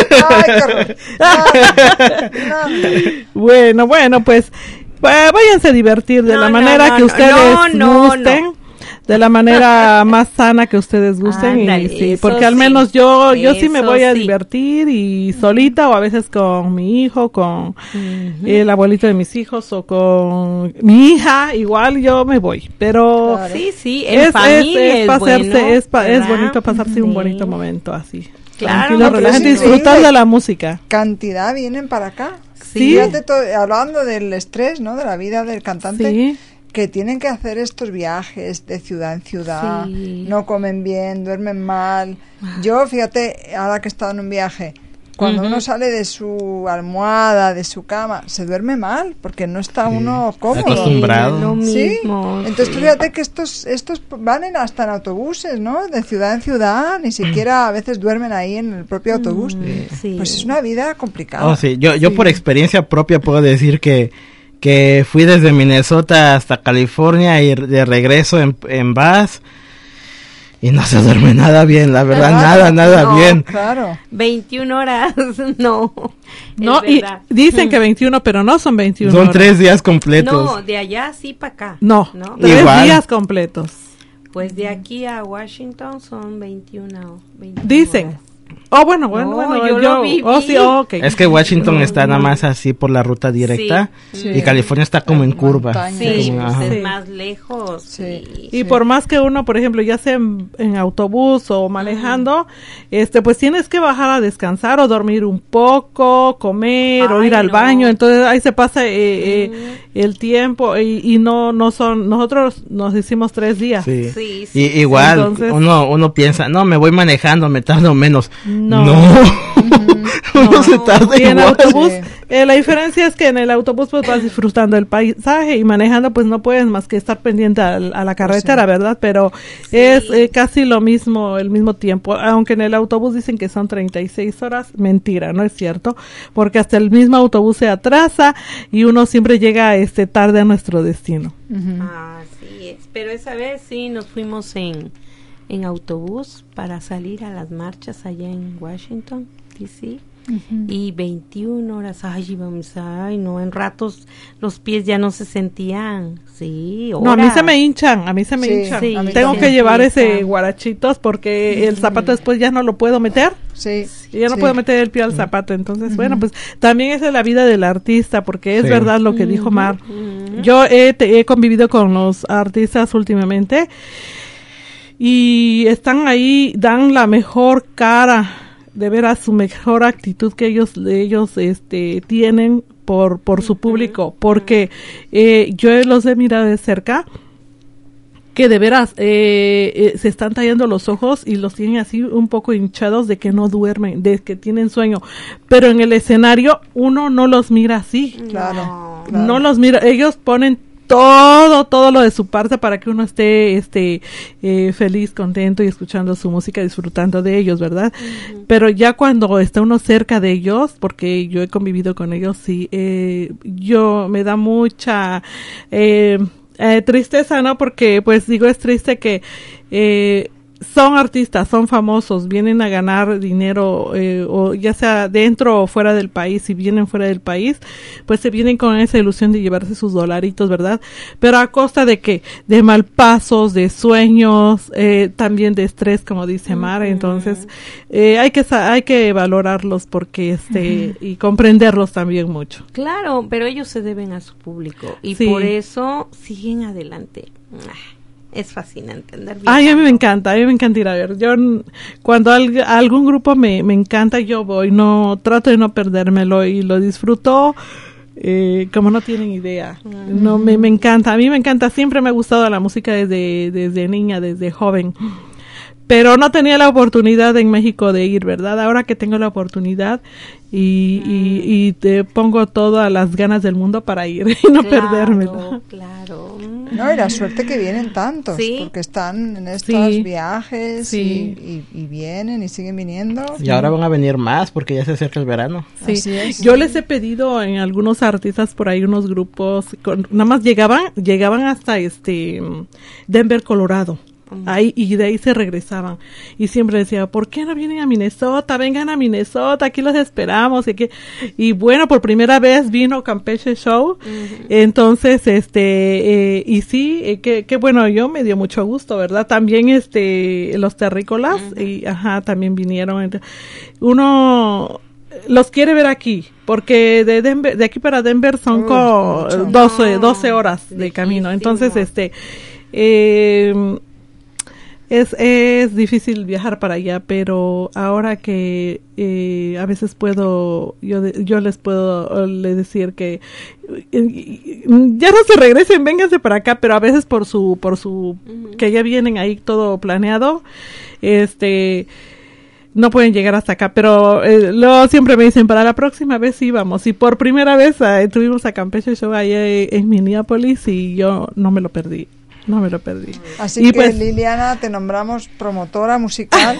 Bueno, bueno, pues eh, váyanse a divertir de No, la no, manera no, que no, ustedes no, no, gusten. no. De la manera más sana que ustedes gusten. Ándale, y sí, eso porque al sí, menos yo yo sí me eso voy a sí. divertir y solita o a veces con mi hijo, con el abuelito de mis hijos o con mi hija, igual yo me voy. Pero Sí, sí, en familia es pasarse, bueno, es, pa- es ¿verdad? bonito pasarse un bonito momento así. Claro, Tranquilo, no, pero relajante, es disfrutar increíble. de la música. Cantidad vienen para acá. Sí. Fíjate, to- hablando del estrés, ¿no? De la vida del cantante. Sí. Que tienen que hacer estos viajes de ciudad en ciudad, Sí. no comen bien, duermen mal. Yo, fíjate, ahora que he estado en un viaje, cuando Ujú. uno sale de su almohada, de su cama, se duerme mal, porque no está uno cómodo. Acostumbrado. Lo Sí, mismo, entonces sí. tú fíjate que estos estos van en, hasta en autobuses, ¿no? De ciudad en ciudad, ni siquiera a veces duermen ahí en el propio autobús. Sí. Pues es una vida complicada. Oh, sí. Yo, yo Sí. por experiencia propia puedo decir que, que fui desde Minnesota hasta California y de regreso en, en bus y no se duerme nada bien, la verdad, Claro, nada, nada no, bien. Claro. veintiuna horas, no. No, es y verdad. dicen que veintiuno, pero no son veintiuno Son horas. tres días completos. No, de allá sí para acá. No, ¿no? tres Igual. días completos. Pues de aquí a Washington son veintiuna o veintiuna Dicen. horas. Oh, bueno, bueno, No, bueno, yo lo viví. oh, sí, oh, ok. Es que Washington está nada más así por la ruta directa Sí. y California está como en curva. Montaña. Sí, Como, pues ajá. es más lejos. Sí. Y por más que uno, por ejemplo, ya sea en, en autobús o manejando, este, pues tienes que bajar a descansar o dormir un poco, comer o Ay, ir al no. baño. Entonces ahí se pasa eh, eh, el tiempo y, y no, no son, nosotros nos hicimos tres días. Sí. Sí, sí, Y, sí. igual Entonces- uno uno piensa, no, me voy manejando, me tardo menos. No. No. uno se tarda Y en igual. autobús, Sí. eh, la diferencia es que en el autobús pues vas disfrutando el paisaje y manejando pues no puedes más que estar pendiente al- a, la carretera, ¿verdad? Pero es eh, casi lo mismo, el mismo tiempo. Aunque en el autobús dicen que son treinta y seis horas, mentira, no es cierto, porque hasta el mismo autobús se atrasa y uno siempre llega este tarde a nuestro destino. Así es. Pero esa vez sí nos fuimos en, en autobús para salir a las marchas allá en Washington, D C Y veintiuna horas, ay, íbamos, ay, no, en ratos los pies ya no se sentían, sí, No, a mí horas. se me hinchan, a mí se me Sí, hinchan. sí, a mí Tengo también. que llevar Empieza. ese guarachitos porque el zapato después ya no lo puedo meter. Sí. Y ya no sí. puedo meter el pie al zapato. Entonces, bueno, pues también esa es la vida del artista, porque es Sí. verdad lo que dijo Mar. Yo he, te- he convivido con los artistas últimamente y están ahí, dan la mejor cara, de veras su mejor actitud que ellos ellos este tienen por por su público, porque eh, yo los he mirado de cerca que de veras eh, eh, se están tallando los ojos y los tienen así un poco hinchados de que no duermen, de que tienen sueño, pero en el escenario uno no los mira así, Claro, claro. no los mira, ellos ponen todo, todo lo de su parte para que uno esté este eh, feliz, contento y escuchando su música, disfrutando de ellos, ¿verdad? Pero ya cuando está uno cerca de ellos, porque yo he convivido con ellos, sí, eh, yo me da mucha eh, eh, tristeza, ¿no? Porque pues digo, es triste que eh, son artistas, son famosos, vienen a ganar dinero, eh, o ya sea dentro o fuera del país. Si vienen fuera del país, pues se vienen con esa ilusión de llevarse sus dolaritos, ¿verdad? Pero a costa de que, de malpasos, de sueños, eh, también de estrés, como dice Mar. Entonces, eh, hay que sa- hay que valorarlos porque este y comprenderlos también mucho. Claro, pero ellos se deben a su público y Sí. por eso siguen adelante. Ah, Es fascinante andar Ay, a mí me viajando. encanta, a mí me encanta ir a ver. Yo, n- cuando al- algún grupo me, me encanta, yo voy, no, trato de no perdérmelo y lo disfruto, eh, como no tienen idea. No, me, me encanta, a mí me encanta, siempre me ha gustado la música desde, desde niña, desde joven. pero no tenía la oportunidad en México de ir, ¿verdad? Ahora que tengo la oportunidad y, mm. y, y te pongo todas las ganas del mundo para ir y no claro, perdérmelo. Claro. No, y la suerte que vienen tantos, ¿Sí? porque están en estos Sí. viajes Sí. Y, y, y vienen y siguen viniendo. Y ahora van a venir más porque ya se acerca el verano. Sí. Así es. Yo les he pedido en algunos artistas por ahí unos grupos, con, nada más llegaban, llegaban hasta este Denver, Colorado. Ahí, y de ahí se regresaban y siempre decía, ¿por qué no vienen a Minnesota? Vengan a Minnesota, aquí los esperamos. Y, aquí, y bueno, por primera vez vino Campeche Show. Uh-huh. Entonces, este, eh, y sí, eh, que, que bueno, yo me dio mucho gusto, ¿verdad? También este, los terrícolas, uh-huh. y ajá, también vinieron. Uno los quiere ver aquí, porque de Denver, de aquí para Denver son uh, como doce, doce horas de camino. Entonces, este, eh, Es, es difícil viajar para allá, pero ahora que eh, a veces puedo, yo yo les puedo le decir que eh, ya no se regresen, vénganse para acá, pero a veces por su, por su, uh-huh. que ya vienen ahí todo planeado, este, no pueden llegar hasta acá, pero eh, luego siempre me dicen, para la próxima vez sí vamos, y por primera vez eh, tuvimos a Campeche Show allá en Minneapolis y yo no me lo perdí. No me lo perdí. Así y que, pues, Liliana, te nombramos promotora musical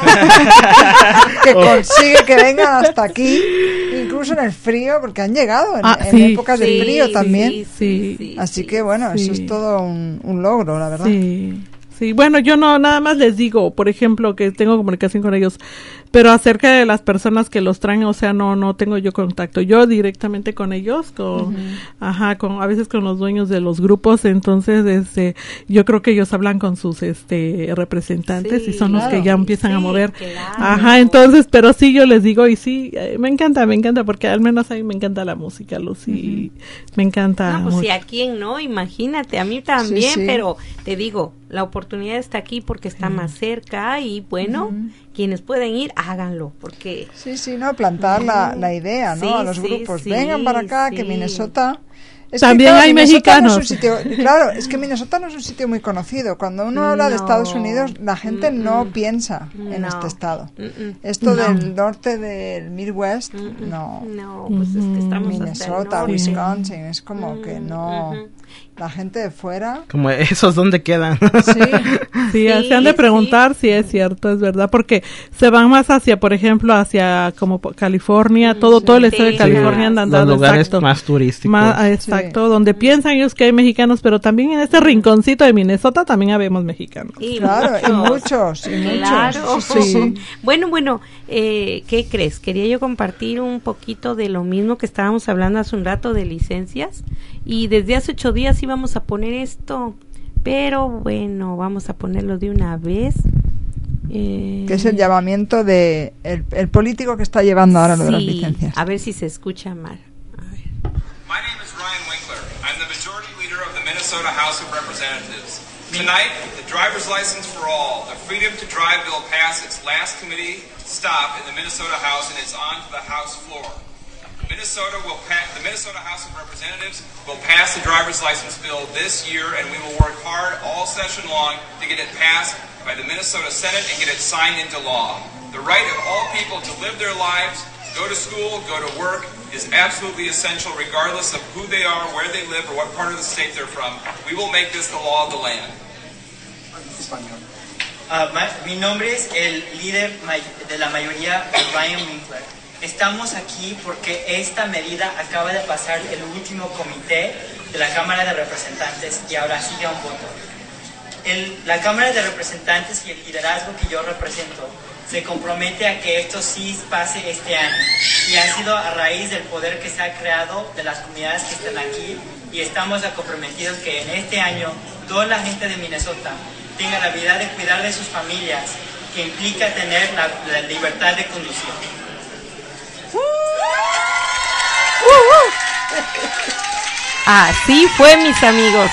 que consigue que vengan hasta aquí, incluso en el frío, porque han llegado en, ah, en sí, épocas sí, de frío también. Sí, sí, sí, Así sí, que, bueno, sí. eso es todo un, un logro, la verdad. Sí. Sí, bueno, yo no, nada más les digo, por ejemplo, que tengo comunicación con ellos, pero acerca de las personas que los traen, o sea, no, no tengo yo contacto. Yo directamente con ellos, con, uh-huh. ajá, con, a veces con los dueños de los grupos, entonces, este, yo creo que ellos hablan con sus, este, representantes sí, y son claro. los que ya empiezan sí, a mover. Claro. Ajá, entonces, pero sí, yo les digo, y sí, eh, me encanta, me encanta, porque al menos a mí me encanta la música, Lucy, uh-huh. me encanta. No, pues mucho. si a quién no, imagínate, a mí también, sí, sí. pero te digo, la oportunidad está aquí porque está sí. más cerca y bueno, uh-huh. quienes pueden ir, háganlo, porque... Sí, sí, no, plantar uh-huh. la, la idea, ¿no? Sí, a los sí, grupos, sí, vengan para acá, sí. que Minnesota... Es También que, claro, hay Minnesota mexicanos. No es un sitio, claro, es que Minnesota no es un sitio muy conocido. Cuando uno habla no. de Estados Unidos, la gente mm-mm. no piensa no. en este estado. Mm-mm. Esto no. del norte del Midwest, Mm-mm. no. No, pues es que estamos Minnesota, Wisconsin, es como mm-hmm. que no... Mm-hmm. La gente de fuera... Como esos, ¿dónde quedan? Sí, sí, sí se han de preguntar sí. si es cierto, es verdad, porque se van más hacia, por ejemplo, hacia como California, todo sí. todo el estado de California sí. han dado los lugares exacto, más turísticos. Más, exacto, sí. donde piensan ellos que hay mexicanos, pero también en este rinconcito de Minnesota también habemos mexicanos. Y claro, muchos. y muchos, y muchos. Claro. Sí, sí, sí. Bueno, bueno, eh, ¿qué crees? Quería yo compartir un poquito de lo mismo que estábamos hablando hace un rato de licencias. Y desde hace ocho días íbamos a poner esto, pero bueno, vamos a ponerlo de una vez. Eh, que es el llamamiento de el, el político que está llevando ahora lo sí, de las licencias. A ver si se escucha mal. A ver. My name is Ryan Winkler. I'm the majority leader of the Minnesota House of Representatives. Tonight, the driver's license for all, the Freedom to Drive bill passed its last committee stop in the Minnesota House, and it's on to the House floor. Minnesota will pa- the Minnesota House of Representatives will pass the driver's license bill this year, and we will work hard all session long to get it passed by the Minnesota Senate and get it signed into law. The right of all people to live their lives, go to school, go to work, is absolutely essential regardless of who they are, where they live, or what part of the state they're from. We will make this the law of the land. Uh, ma- mi nombre es el líder may- de la mayoría, Ryan Winkler. Estamos aquí porque esta medida acaba de pasar el último comité de la Cámara de Representantes y ahora sigue a un voto. El, la Cámara de Representantes y el liderazgo que yo represento se compromete a que esto sí pase este año y ha sido a raíz del poder que se ha creado de las comunidades que están aquí y estamos comprometidos que en este año toda la gente de Minnesota tenga la habilidad de cuidar de sus familias, que implica tener la, la libertad de conducir. Así fue, mis amigos.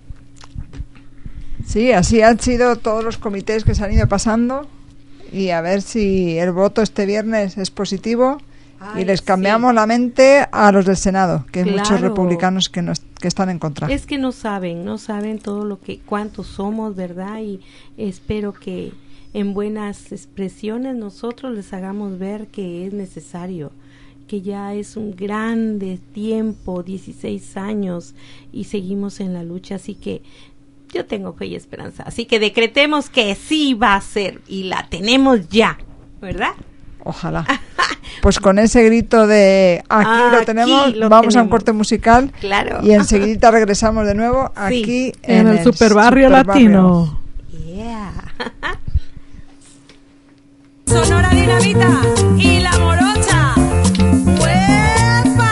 Sí, así han sido todos los comités que se han ido pasando y a ver si el voto este viernes es positivo. Ay, y les cambiamos sí. la mente a los del Senado, que hay claro. muchos republicanos que no, que están en contra. Es que no saben, no saben todo lo que, cuántos somos, ¿verdad? Y espero que en buenas expresiones nosotros les hagamos ver que es necesario, que ya es un grande tiempo, dieciséis años, y seguimos en la lucha, así que yo tengo fe y esperanza. Así que decretemos que sí va a ser, y la tenemos ya, ¿verdad? Ojalá. Pues con ese grito de aquí Ah, lo tenemos, aquí lo vamos a un tenemos. corte musical. Claro. Y enseguida regresamos de nuevo aquí Sí, en, en el Superbarrio Latino. Yeah. Sonora Dinamita y La Morocha. ¡Huepa!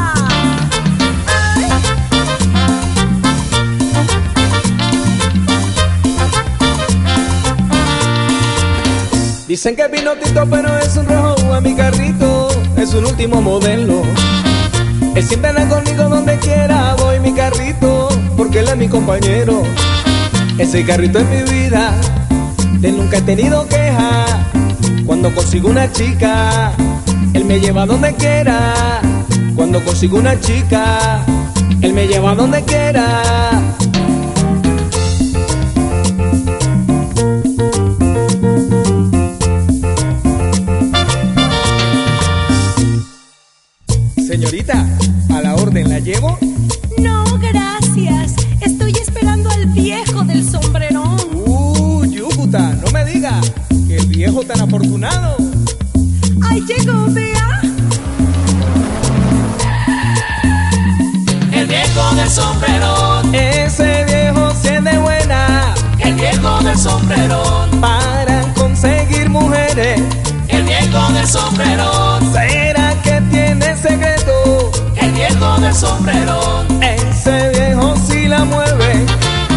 Dicen que es pinotito, pero es un rojo a mi carrito, es un último modelo. Él siempre anda conmigo donde quiera, voy mi carrito, porque él es mi compañero. Ese carrito es mi vida, de él nunca he tenido queja. Cuando consigo una chica, él me lleva donde quiera. Cuando consigo una chica, él me lleva donde quiera. Señorita, a la orden, ¿la llevo? No, gracias. Estoy esperando al viejo del sombrerón. Uh, Yucuta, no me diga que el viejo tan afortunado. Ahí llegó, vea. El viejo del sombrerón, Ese viejo sí es de buena, el viejo del sombrerón, para conseguir mujeres. el viejo del sombrerón, ¿Será que tiene secreto? el viejo del sombrerón. Ese viejo sí la mueve.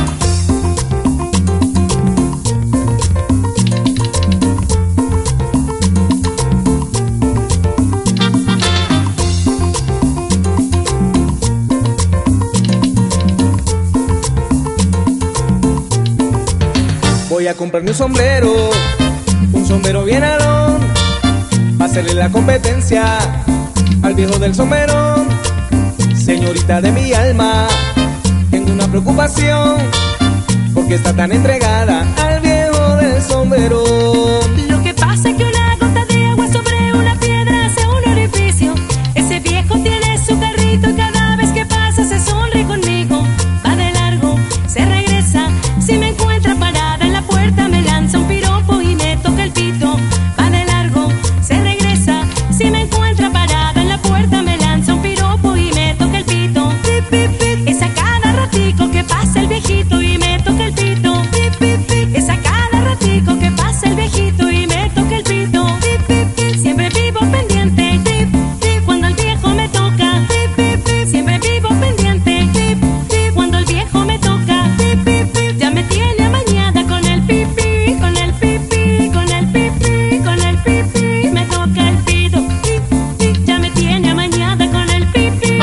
Voy a comprarme un sombrero, un sombrero bien alón, va a hacerle la competencia al viejo del sombrerón. Señorita de mi alma, tengo una preocupación, porque está tan entregada al viejo del sombrerón. Lo que pasa es que una gota de agua sobre una piedra hace un orificio. Ese viejo tiene su carrito y cada vez que pasa se sonríe conmigo. Va de largo, se regresa. Si me encuentra parada en la puerta me lanza un piropo y me toca el pito. Va de largo, se regresa. Si me encuentra parada en la puerta me lanza un piropo y me toca el pito. Pip, pip, pip. Es a cada ratico que pasa el viejito y me toca el pito. Pip, pip, pip. Es a cada ratico que pasa el viejito y me toca el pito. Pip, pip, pip. Siempre vivo pendiente. Pip, pip. Cuando el viejo me toca. Pip, pip, pip. Siempre vivo pendiente. Pip, pip. Cuando el viejo me toca. Pip, pip, pip. Ya me tiene amañada con el pipi, con el pipi, con el pipi, con el pipi. Me toca el pito. Pip, pip. Ya me tiene amañada con el pipi.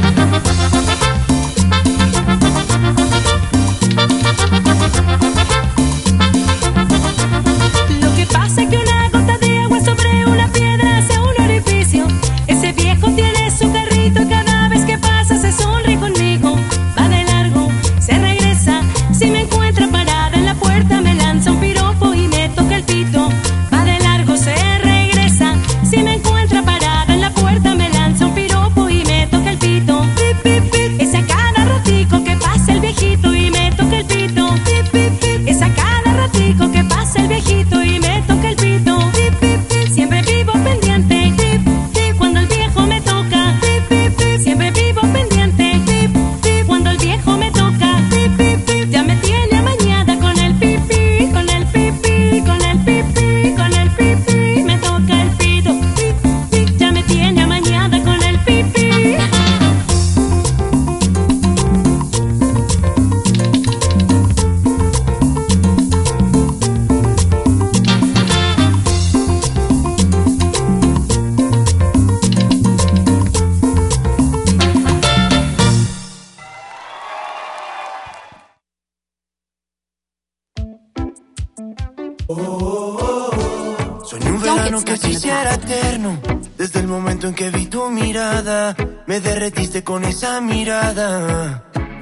Lo que pasa es que una gota de agua sobre una piedra hace un orificio. Ese viejo tiene su carrito y cada vez que pasa se sonríe conmigo. Va de largo, se regresa. Si me encuentra parada en la puerta me lanza un piropo y me toca el pito. Va de largo, se regresa. Si me encuentra parada en la puerta me lanza un piropo y me toca el pito. Pip, pip, pip. Es a cada ratico que pasa el viejito y me toca el pito. Pip, pip, pip. Es a cada ratico que pasa el viejito y me toca el pito. Pip, pip, pip. Siempre vivo pendiente. Pip, pip. Cuando el viejo me toca. Pip, pip, pip. Siempre vivo pendiente. Pip, pip. Cuando el viejo me toca. Pip, pip, pip. Ya me tiene amañada con el pipi, con el pipi, con el pipi, con el pipi. Me toca el pito. Pip, pip. Ya me tiene amañada con el pipi. Soy un verano que se hiciera eterno, Desde el momento en que vi tu mirada, me derretiste con esa mirada.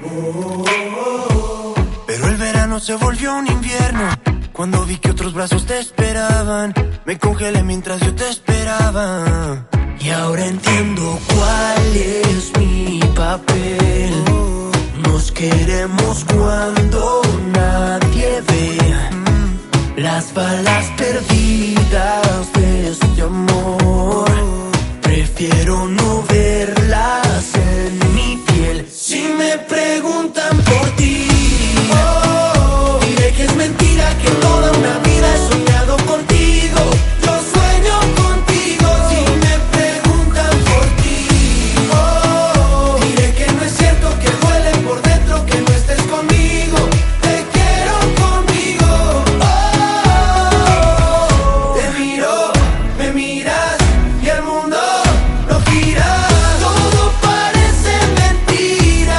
Pero el verano se volvió un invierno. Cuando vi que otros brazos te esperaban, me congelé mientras yo te esperaba. Y ahora entiendo cuál es mi papel. Nos queremos cuando nadie ve las balas perdidas de este amor. Prefiero no verlas en mi piel. Si me preguntan por ti, oh, diré que es mentira, que toda una vida he soñado contigo. Yo sueño contigo. Si me preguntan por ti, oh, diré que no es cierto, que duele por dentro que no estés conmigo. Te quiero conmigo. Oh, te miro, me miras y el mundo no gira. Todo parece mentira.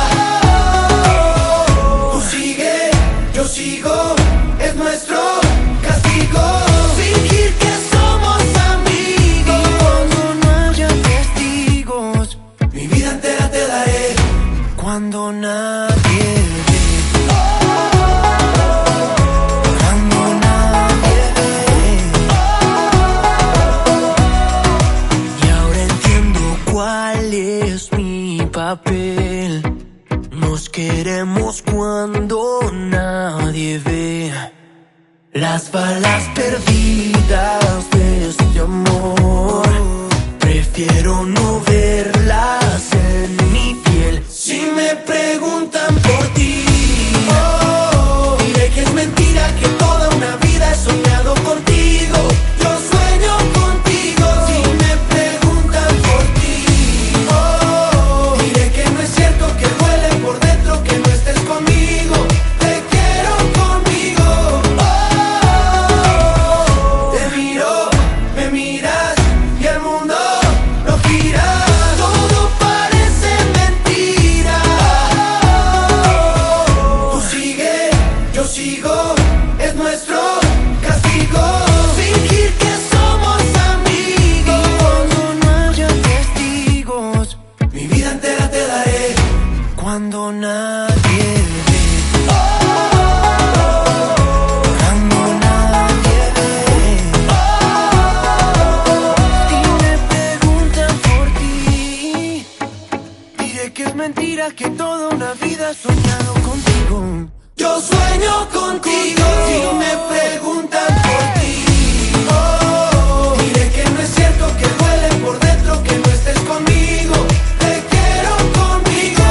Tú sigue, yo sigo, es nuestro castigo. Fingir que somos amigos. Cuando no haya testigos, mi vida entera te daré. Cuando nadie ve. Cuando nadie ve. Y ahora entiendo cuál es mi papel. Nos queremos cuando nadie ve las balas perdidas de este amor. Prefiero no verlas en mi piel. Si me preguntan por ti, oh, diré que es mentira, que toda una vida he soñado contigo. Yo sueño contigo. Si me preguntan por ti, oh, diré que no es cierto, que duele por dentro que no estés conmigo. Te quiero conmigo. Oh, te miro, me miras y el mundo no gira. Todo parece mentira. Tú sigue, yo sigo, es nuestro castigo. Fingir que somos amigos. Cuando no haya testigos, mi vida entera te daré. Cuando nadie ve. Cuando nadie ve. Si me preguntan por ti, diré que es mentira, que toda una vida he soñado contigo. Yo sueño contigo. Si me preguntan por ti, oh, diré que no es cierto, que duele por dentro que no estés conmigo. Te quiero conmigo.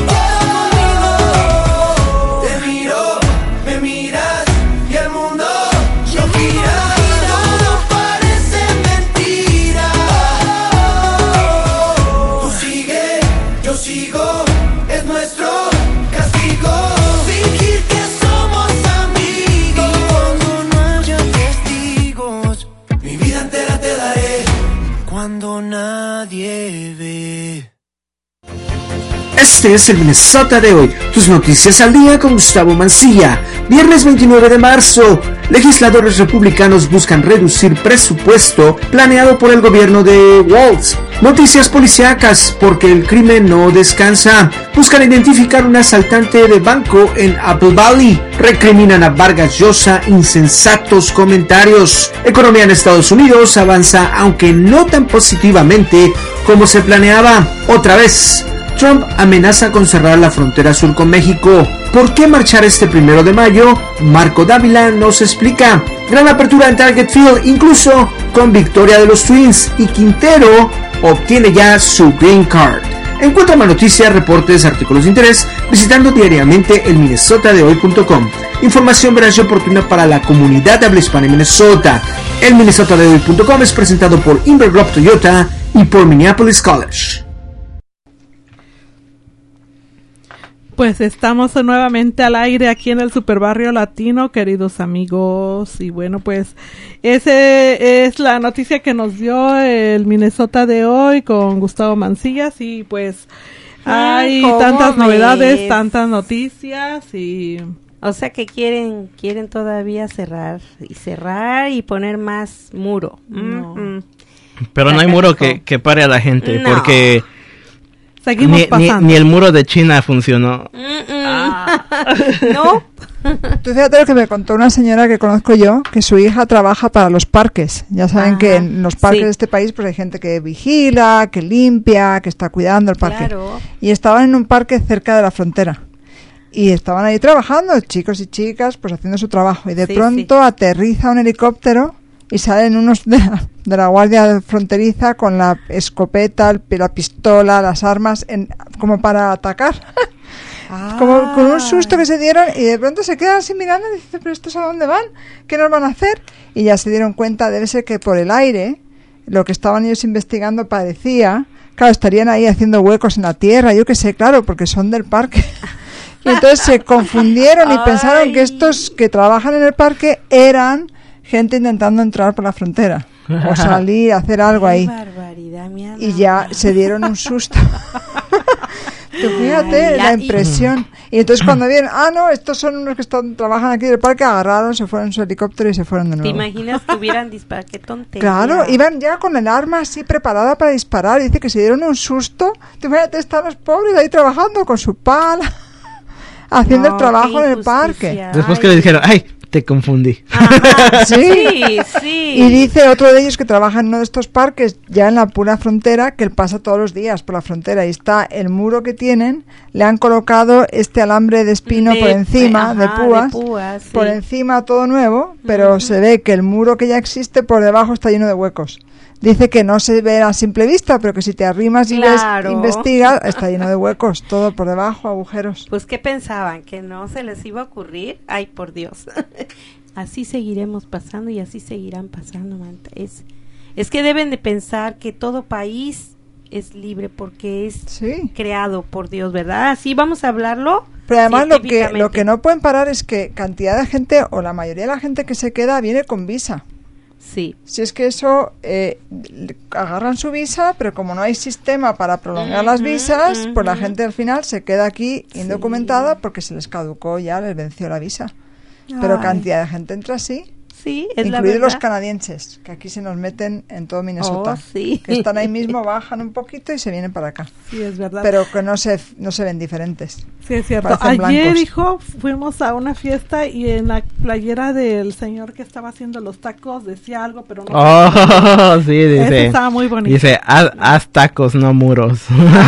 Te miro, me miras y el mundo no gira. Todo parece mentira. Tú sigue, yo sigo, es nuestro castigo. Fingir que somos amigos. Cuando no haya testigos, mi vida entera te daré. Cuando nadie ve. Este es el Minnesota de hoy. Tus noticias al día con Gustavo Mancilla. Viernes veintinueve de marzo. Legisladores republicanos buscan reducir presupuesto planeado por el gobierno de Walz. Noticias policíacas, porque el crimen no descansa. Buscan identificar un asaltante de banco en Apple Valley. Recriminan a Vargas Llosa insensatos comentarios. Economía en Estados Unidos avanza, aunque no tan positivamente como se planeaba. Otra vez, Trump amenaza con cerrar la frontera sur con México. ¿Por qué marchar este primero de mayo? Marco Dávila nos explica. Gran apertura en Target Field, incluso con victoria de los Twins, y Quintero obtiene ya su Green Card. Encuentra más noticias, reportes, artículos de interés visitando diariamente el minnesota de hoy punto com. Información veraz y oportuna para la comunidad de habla hispana en Minnesota. El minnesota de hoy punto com es presentado por Invergrove Toyota y por Minneapolis College. Pues estamos nuevamente al aire aquí en el Superbarrio Latino, queridos amigos, y bueno, pues ese es la noticia que nos dio el Minnesota de hoy con Gustavo Mancillas, y pues hay tantas novedades, tantas noticias, y o sea que quieren quieren todavía cerrar y cerrar y poner más muro. No. Mm-hmm. Pero no hay muro que, que pare a la gente, No. porque Seguimos ni, ni, pasando. ni el muro de China funcionó. No. Tú fíjate lo que me contó una señora que conozco yo, que su hija trabaja para los parques. Ya saben Ajá, que en los parques sí. de este país pues hay gente que vigila, que limpia, que está cuidando el parque. Claro. Y estaban en un parque cerca de la frontera. Y estaban ahí trabajando, chicos y chicas, pues haciendo su trabajo. Y de Sí, pronto aterriza un helicóptero y salen unos de la, de la guardia fronteriza con la escopeta, el- la pistola, las armas, en, como para atacar. Como con un susto que se dieron y de pronto se quedan así mirando y dicen, pero ¿estos a dónde van? ¿Qué nos van a hacer? Y ya se dieron cuenta, debe ser que por el aire, lo que estaban ellos investigando parecía, claro, estarían ahí haciendo huecos en la tierra, yo qué sé, claro, porque son del parque. Y entonces se confundieron y pensaron que estos que trabajan en el parque eran gente intentando entrar por la frontera o salir, hacer algo ahí. Barbaridad, mi alma. Y ya se dieron un susto. Tú fíjate Ay, la ay, y- impresión. Y entonces cuando vieron, ah, no, estos son unos que están, trabajan aquí del parque, agarraron, se fueron en su helicóptero y se fueron de ¿Te nuevo. imaginas que hubieran disparado? Qué tontería. Claro, iban ya con el arma así preparada para disparar. Dice que se dieron un susto. Tú fíjate, están los pobres ahí trabajando con su pala, haciendo No, el trabajo qué en el parque. injusticia. Después que le dijeron, ay, te confundí. Sí. Sí, sí. Y dice otro de ellos que trabaja en uno de estos parques, ya en la pura frontera, que él pasa todos los días por la frontera y está el muro que tienen, le han colocado este alambre de espino De- por encima, ajá, de púas, de púas, sí. por encima todo nuevo, pero se ve que el muro que ya existe por debajo está lleno de huecos. Dice que no se ve a simple vista, pero que si te arrimas y Claro. ves, investigas, está lleno de huecos, todo por debajo, agujeros. Pues, ¿qué pensaban? ¿Que no se les iba a ocurrir? Ay, por Dios. Así seguiremos pasando y así seguirán pasando, Manta. Es, es que deben de pensar que todo país es libre porque es creado por Dios, ¿verdad? Así vamos a hablarlo. Pero además lo que, lo científicamente. que no pueden parar es que cantidad de gente, o la mayoría de la gente que se queda, viene con visa. Sí. Si es que eso, eh, le- agarran su visa, pero como no hay sistema para prolongar las Ujú, visas, pues la ujú. gente al final se queda aquí indocumentada porque se les caducó ya, les venció la visa. Pero Ay. cantidad de gente entra así. Sí, es la incluidos los verdad. canadienses, que aquí se nos meten en todo Minnesota. Oh, sí. Que están ahí mismo, bajan un poquito y se vienen para acá. Sí, es verdad. Pero que no se, no se ven diferentes. Sí, es cierto. Parecen Ayer, blancos. hijo, fuimos a una fiesta y en la playera del señor que estaba haciendo los tacos decía algo, pero no. Oh, sí, Ese dice. estaba muy bonito. Dice, haz, haz tacos, no muros.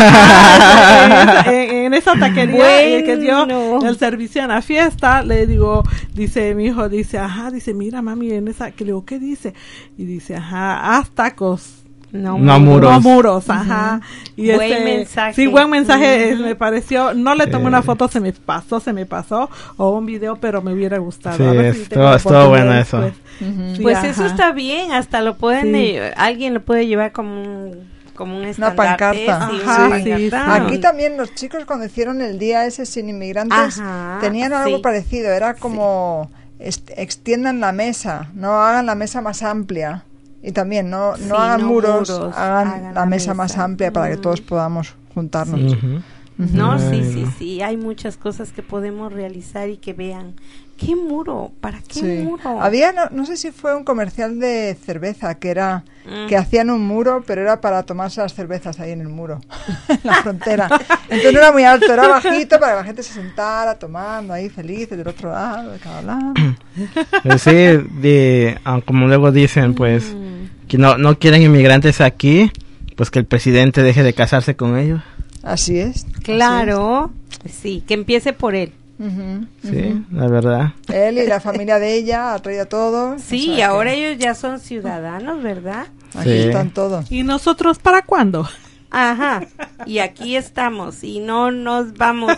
Ah, en, esa, en esa taquería eh, que dio Bueno. el servicio en la fiesta, le digo, dice mi hijo, dice, ajá, dice, mira mami, en esa, que le digo, ¿qué dice? Y dice, ajá, haz tacos. No, No muros. No muros, ajá. Y Buen este, mensaje. Sí, buen mensaje, Ujú. eh, me pareció. No le tomé Sí. una foto, se me pasó, se me pasó, o un video, pero me hubiera gustado. Sí, A ver si estuvo- tengo la estuvo oportunidad bueno eso. después. Sí, Pues ajá. eso está bien, hasta lo pueden, Sí. eh, alguien lo puede llevar como un, como un Una estandarte, pancarta. sí, Ajá, una sí, pancarta. Aquí también los chicos cuando hicieron el día ese sin inmigrantes Ajá, tenían algo sí. parecido, era como est- extiendan la mesa, no hagan la mesa más amplia y también no, no Sí, hagan no muros, muros, hagan, hagan la, la mesa, mesa. más amplia para que Mm. todos podamos juntarnos. Ujú. No, sí, Ay, sí, no. sí, hay muchas cosas que podemos realizar y que vean. ¿Qué muro? ¿Para qué Sí. muro? Había, no, no sé si fue un comercial de cerveza que era Mm. que hacían un muro, pero era para tomarse las cervezas ahí en el muro, en la frontera. Entonces no era muy alto, era bajito para que la gente se sentara tomando ahí felices del otro lado, de cada lado. Pues sí, de, ah, como luego dicen, pues, Mm. que no, no quieren inmigrantes aquí, pues que el presidente deje de casarse con ellos. Así es. Claro, sí, que empiece por él. Ujú, Sí, ujú. la verdad. Él y la familia de ella ha traído a todos. Sí, o y sea ahora que ellos ya son ciudadanos, ¿verdad? aquí Sí. están todos. ¿Y nosotros para cuándo? Ajá, y aquí estamos y no nos vamos.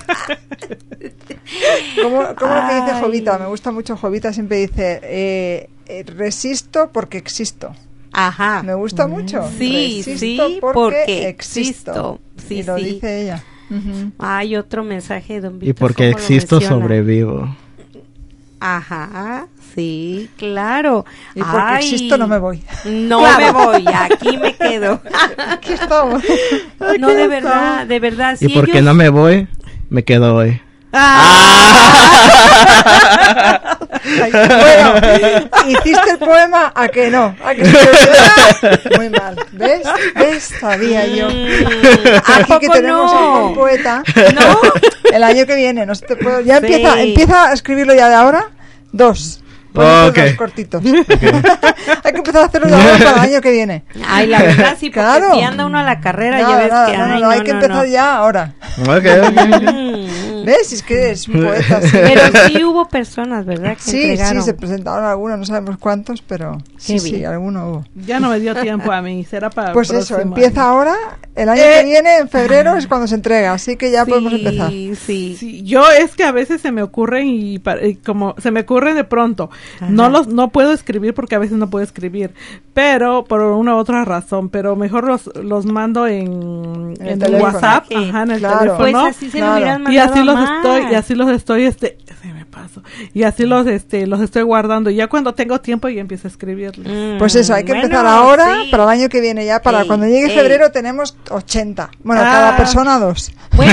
¿Cómo, cómo lo que dice Ay. Jovita? Me gusta mucho Jovita, siempre dice, eh, eh, resisto porque existo. Ajá. Me gusta mucho. Sí, Resisto sí, porque, porque existo. existo. Sí, y lo sí. dice ella. Ujú. Hay otro mensaje de Don Y Víctor. porque ¿cómo lo existo, menciona? sobrevivo. Ajá, sí, claro. Y porque Ay, existo no me voy. No Claro. me voy, aquí me quedo. Aquí estamos. No, de verdad, de verdad. Y si porque ellos- no me voy, me quedo hoy. Ah. Bueno, hiciste el poema, ¿a que no? ¿A que se te olvidó? Muy mal, ¿ves? ¿Ves? Sabía yo. Aquí que tenemos no? a un poeta. ¿No? El año que viene, no se te puedo... Ya Sí. empieza, empieza a escribirlo ya de ahora. Dos. Ponete Oh, okay. dos cortitos. Hay que empezar a hacerlo de ahora para el año que viene. Ay, la verdad sí, porque Claro. si anda uno a la carrera, Nada, ya ves nada, que no, no, ay, no, no, hay que no, empezar no. ya ahora. Ok. ¿Ves? Es que es un poeta. Sí. Pero sí hubo personas, ¿verdad? Que Sí, entregaron. sí, se presentaron algunos, no sabemos cuántos, pero sí, Qué sí, bien. alguno hubo. Ya no me dio tiempo a mí, será para el Pues eso, próximo empieza año. ahora, el año Eh. que viene, en febrero, es cuando se entrega, así que ya Sí, podemos empezar. sí. Sí, yo es que a veces se me ocurren y, pa- y como se me ocurren de pronto. Ajá. No los no puedo escribir porque a veces no puedo escribir, pero por una u otra razón, pero mejor los los mando en, En el en teléfono. WhatsApp, Sí. ajá, en el Claro. Pues teléfono. así se Claro. lo hubieran Y mandado así a los Mar. estoy y así los estoy este se me pasó. Y así los este los estoy guardando y ya cuando tengo tiempo ya empiezo a escribirlos. Mm, Pues eso, hay que bueno, empezar ahora, sí. para el año que viene ya, para Ey, cuando llegue ey. febrero tenemos ochenta. Bueno, Ah. cada persona dos. Bueno,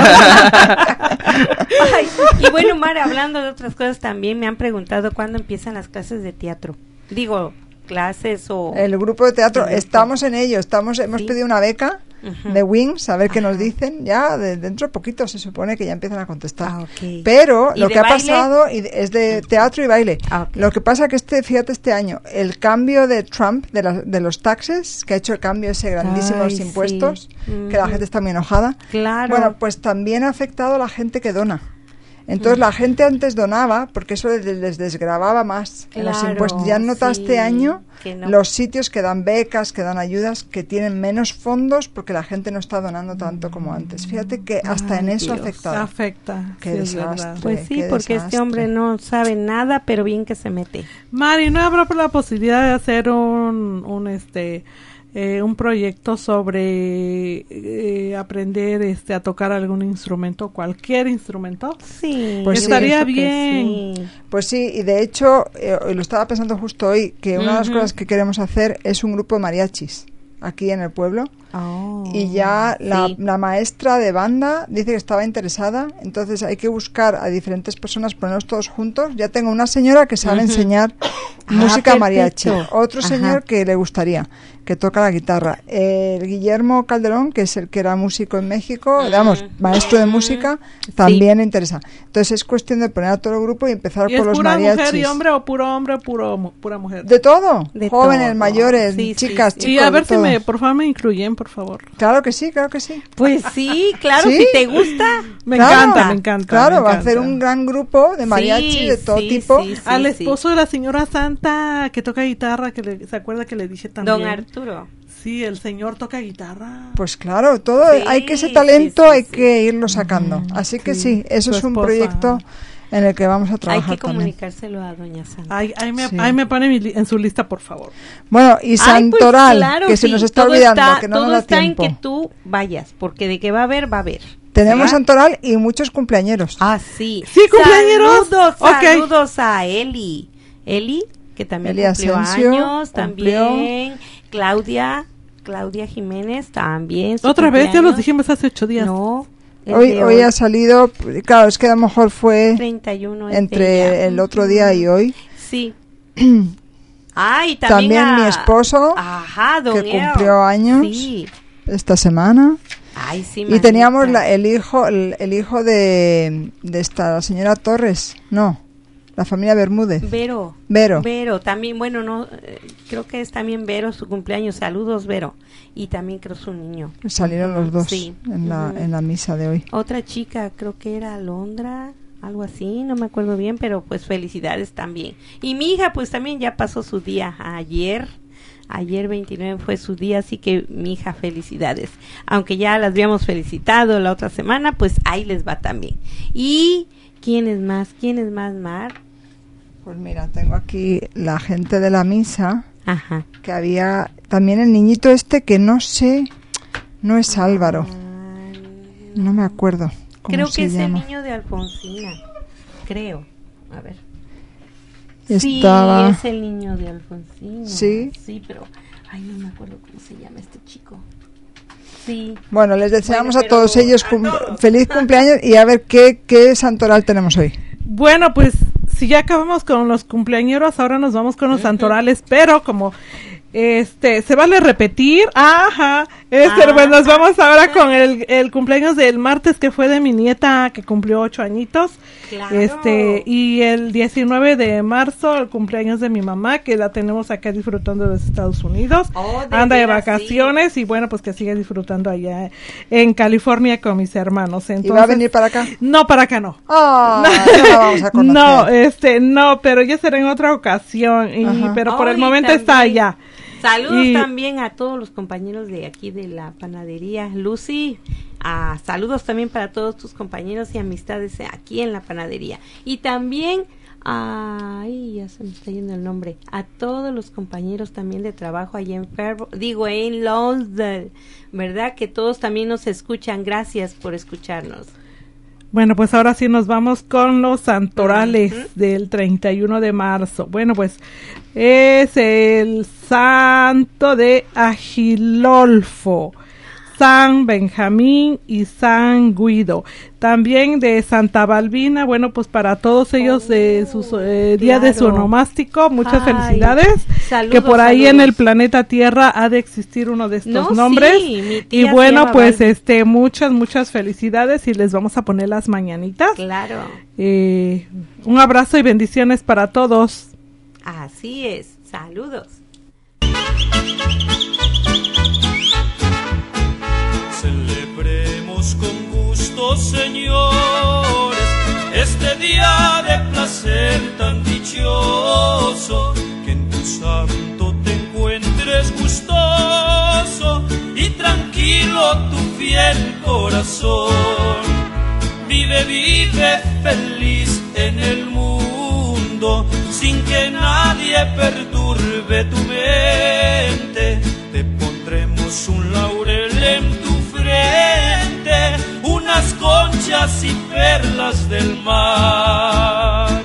Ay, y bueno, Mar, hablando de otras cosas también, me han preguntado cuándo empiezan las clases de teatro. Digo, clases o... El grupo de teatro, Sí, estamos en ello, estamos, hemos Sí. pedido una beca Ujú. de Wings, a ver qué nos dicen, ya de, dentro de poquito se supone que ya empiezan a contestar. Ah, ok. Pero ¿Y lo de que ha baile? pasado y de- es de teatro y baile. Ah, ok. Lo que pasa que este, fíjate este año, el cambio de Trump, de, la- de los taxes, que ha hecho el cambio ese grandísimo de los Ay, sí. impuestos, que la Ujú. gente está muy enojada. Claro. Bueno, pues también ha afectado a la gente que dona. Entonces Mm. la gente antes donaba porque eso les, les desgravaba más en los Claro, impuestos. Ya nota sí, este año que no. los sitios que dan becas, que dan ayudas, que tienen menos fondos porque la gente no está donando tanto como antes. Fíjate que hasta Ay, en eso ha Dios. afectado. Afecta. Qué sí, es desastre. verdad. Pues sí, qué porque este desastre. hombre no sabe nada, pero bien que se mete. Mari, ¿no habrá la posibilidad de hacer un, un este eh, un proyecto sobre eh, aprender este a tocar algún instrumento, cualquier instrumento? Sí, Pues yo estaría pienso que bien. sí. Pues sí, y de hecho, eh, lo estaba pensando justo hoy, que una de las Ujú. cosas que queremos hacer es un grupo de mariachis aquí en el pueblo. Oh, Y ya la, sí. la maestra de banda dice que estaba interesada, entonces hay que buscar a diferentes personas, ponernos todos juntos. Ya tengo una señora que sabe Ujú. enseñar Ah, música mariachi, perfecto. otro Ajá. señor que le gustaría, que toca la guitarra, el Guillermo Calderón, que es el que era músico en México, digamos, maestro de música, también le interesa. Entonces es cuestión de poner a todo el grupo y empezar ¿Y es por los pura mariachis. mujer y hombre o puro hombre o puro mu- pura mujer? De todo, De jóvenes, todo. mayores, Sí, sí, chicas, sí. chicos. Y a ver de si todo. me, por favor, me incluyen, por favor. Claro que sí, claro que sí. Pues sí, claro, ¿Sí? si te gusta. Me Claro, encanta, me encanta. Claro, me va a encanta. hacer un gran grupo de mariachi Sí, de todo sí, tipo. sí, sí, Al sí. esposo de la señora Santa que toca guitarra, que le- se acuerda que le dije también. Don Arturo. Sí, el señor toca guitarra. Pues claro, todo Sí, hay que ese sí, talento, sí, hay sí. que irlo sacando. Así que sí, eso Su es un esposa. proyecto en el que vamos a Hay trabajar que también. comunicárselo a Doña Santa. Ahí, ahí, me, Sí. ahí me pone mi li- en su lista, por favor. Bueno, y Ay, pues, Santoral, claro, que se sí, nos está todo olvidando, está- que no todo nos da está tiempo. en que tú vayas, porque de que va a haber, va a haber. Tenemos ¿verdad? Santoral y muchos cumpleañeros. Ah, sí. Sí, cumpleañeros. Saludos, Ok. saludos a Eli. Eli, que también Eli cumplió Asensio, años, cumplió. también. Claudia, Claudia Jiménez, también. su Otra vez, ya los cumpleaños. dijimos hace ocho días. No. es Hoy, de hoy ha salido, claro, es que a lo mejor fue treinta y uno es de entre ella. el otro día y hoy. Sí. Ah, y también, También a- mi esposo, Ajá, don que Eo. cumplió años Sí. esta semana. Ay, sí, Y teníamos manita. la- el hijo el, el hijo de, de esta la señora Torres, no, la familia Bermúdez. Vero. Vero. Vero, también, bueno, no, eh, creo que es también Vero su cumpleaños. Saludos, Vero. Y también creo su niño. Salieron los dos Sí. en la Ujú. en la misa de hoy. Otra chica, creo que era Alondra, algo así, no me acuerdo bien, pero pues felicidades también. Y mi hija pues también ya pasó su día ayer. Ayer veintinueve fue su día, así que mi hija, felicidades. Aunque ya las habíamos felicitado la otra semana, pues ahí les va también. ¿Y quién es más? ¿Quién es más, Mar? Pues mira, tengo aquí la gente de la misa, Ajá. que había también el niñito este que no sé, no es Álvaro, no me acuerdo cómo Creo se que es llama. el niño de Alfonsina. Creo. A ver. Estaba- Sí, es el niño de Alfonsina. Sí. Sí, pero ay, no me acuerdo cómo se llama este chico. Sí. Bueno, les deseamos Bueno, a todos pero- ellos cum- feliz cumpleaños y a ver qué, qué santoral tenemos hoy. Bueno, pues si ya acabamos con los cumpleañeros, ahora nos vamos con los santorales, pero como este se vale repetir, ajá, este, Ah. pues nos vamos ahora con el, el cumpleaños del martes, que fue de mi nieta, que cumplió ocho añitos. Claro. Este, y el diecinueve de marzo, el cumpleaños de mi mamá, que la tenemos acá disfrutando de los Estados Unidos. Oh, de Anda de veras, vacaciones y bueno, pues que sigue disfrutando allá en California con mis hermanos. Entonces, ¿Y va a venir para acá? No, para acá no. Ah, no la vamos a conocer. No, este, no, pero ya será en otra ocasión. Y, Ajá. pero por Oh, el y momento está también- allá. Saludos Y- también a todos los compañeros de aquí de la panadería Lucy. Ah, saludos también para todos tus compañeros y amistades aquí en la panadería. Y también, ay, ya se me está yendo el nombre, a todos los compañeros también de trabajo allá en Fairbo, digo en Lonsdale, ¿verdad? Que todos también nos escuchan. Gracias por escucharnos. Bueno, pues ahora sí nos vamos con los santorales del treinta y uno de marzo. Bueno, pues es el santo de Agilolfo, San Benjamín y San Guido. También de Santa Balbina, bueno, pues para todos ellos de su eh, día de su claro. onomástico, muchas Ay, felicidades. saludos, que por ahí en saludos. el planeta Tierra ha de existir uno de estos No, nombres. sí, mi Y tía se bueno, llama pues Balbi. este muchas, muchas felicidades y les vamos a poner las mañanitas. Claro. Eh, un abrazo y bendiciones para todos. Así es. Saludos. Celebremos con gusto, señores, este día de placer tan dichoso, que en tu santo te encuentres gustoso y tranquilo tu fiel corazón. Vive, vive feliz en el mundo, sin que nadie perturbe tu mente. Te pondremos un laurel en tu frente, unas conchas y perlas del mar.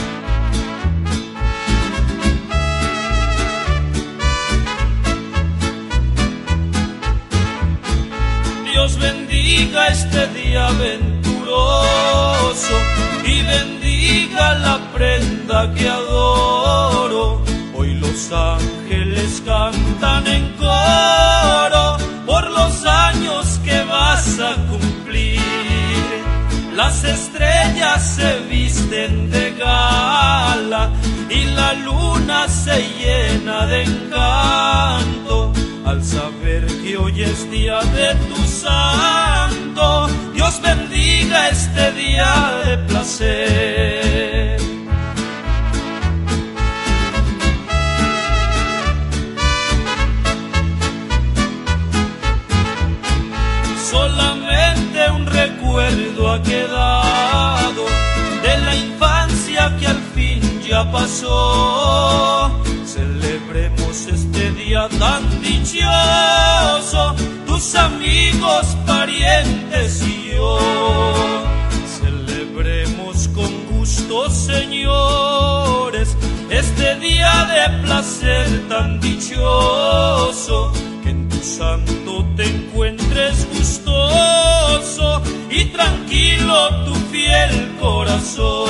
Dios bendiga este día venturoso y bendiga la prenda que adoro. Hoy los ángeles cantan en coro por los años que vas a cumplir. Las estrellas se visten de gala y la luna se llena de encanto al saber que hoy es día de tu santo. Dios bendiga este día de placer. Solamente un recuerdo ha quedado de la infancia que al fin ya pasó. Celebremos este día tan dichoso, tus amigos, parientes y yo. Celebremos con gusto, señores, este día de placer tan dichoso, que en tu santo te encuentres gustoso y tranquilo tu fiel corazón.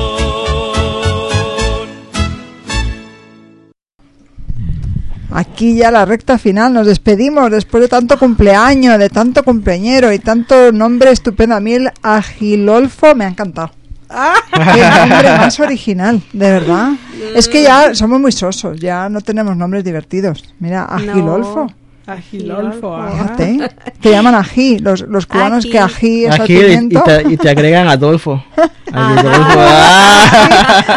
Aquí ya la recta final, nos despedimos después de tanto cumpleaños, de tanto cumpleañero y tanto nombre estupendo. A mí el Agilolfo me ha encantado. Qué nombre más original, de verdad. Es que ya somos muy sosos, ya no tenemos nombres divertidos. Mira, Agilolfo. Agilolfo, ajá. Fíjate, que llaman ají, los, los cubanos Ají. que ají es Aquí y, y pimiento. te, y te agregan Adolfo. Ah. Adolfo. Ah.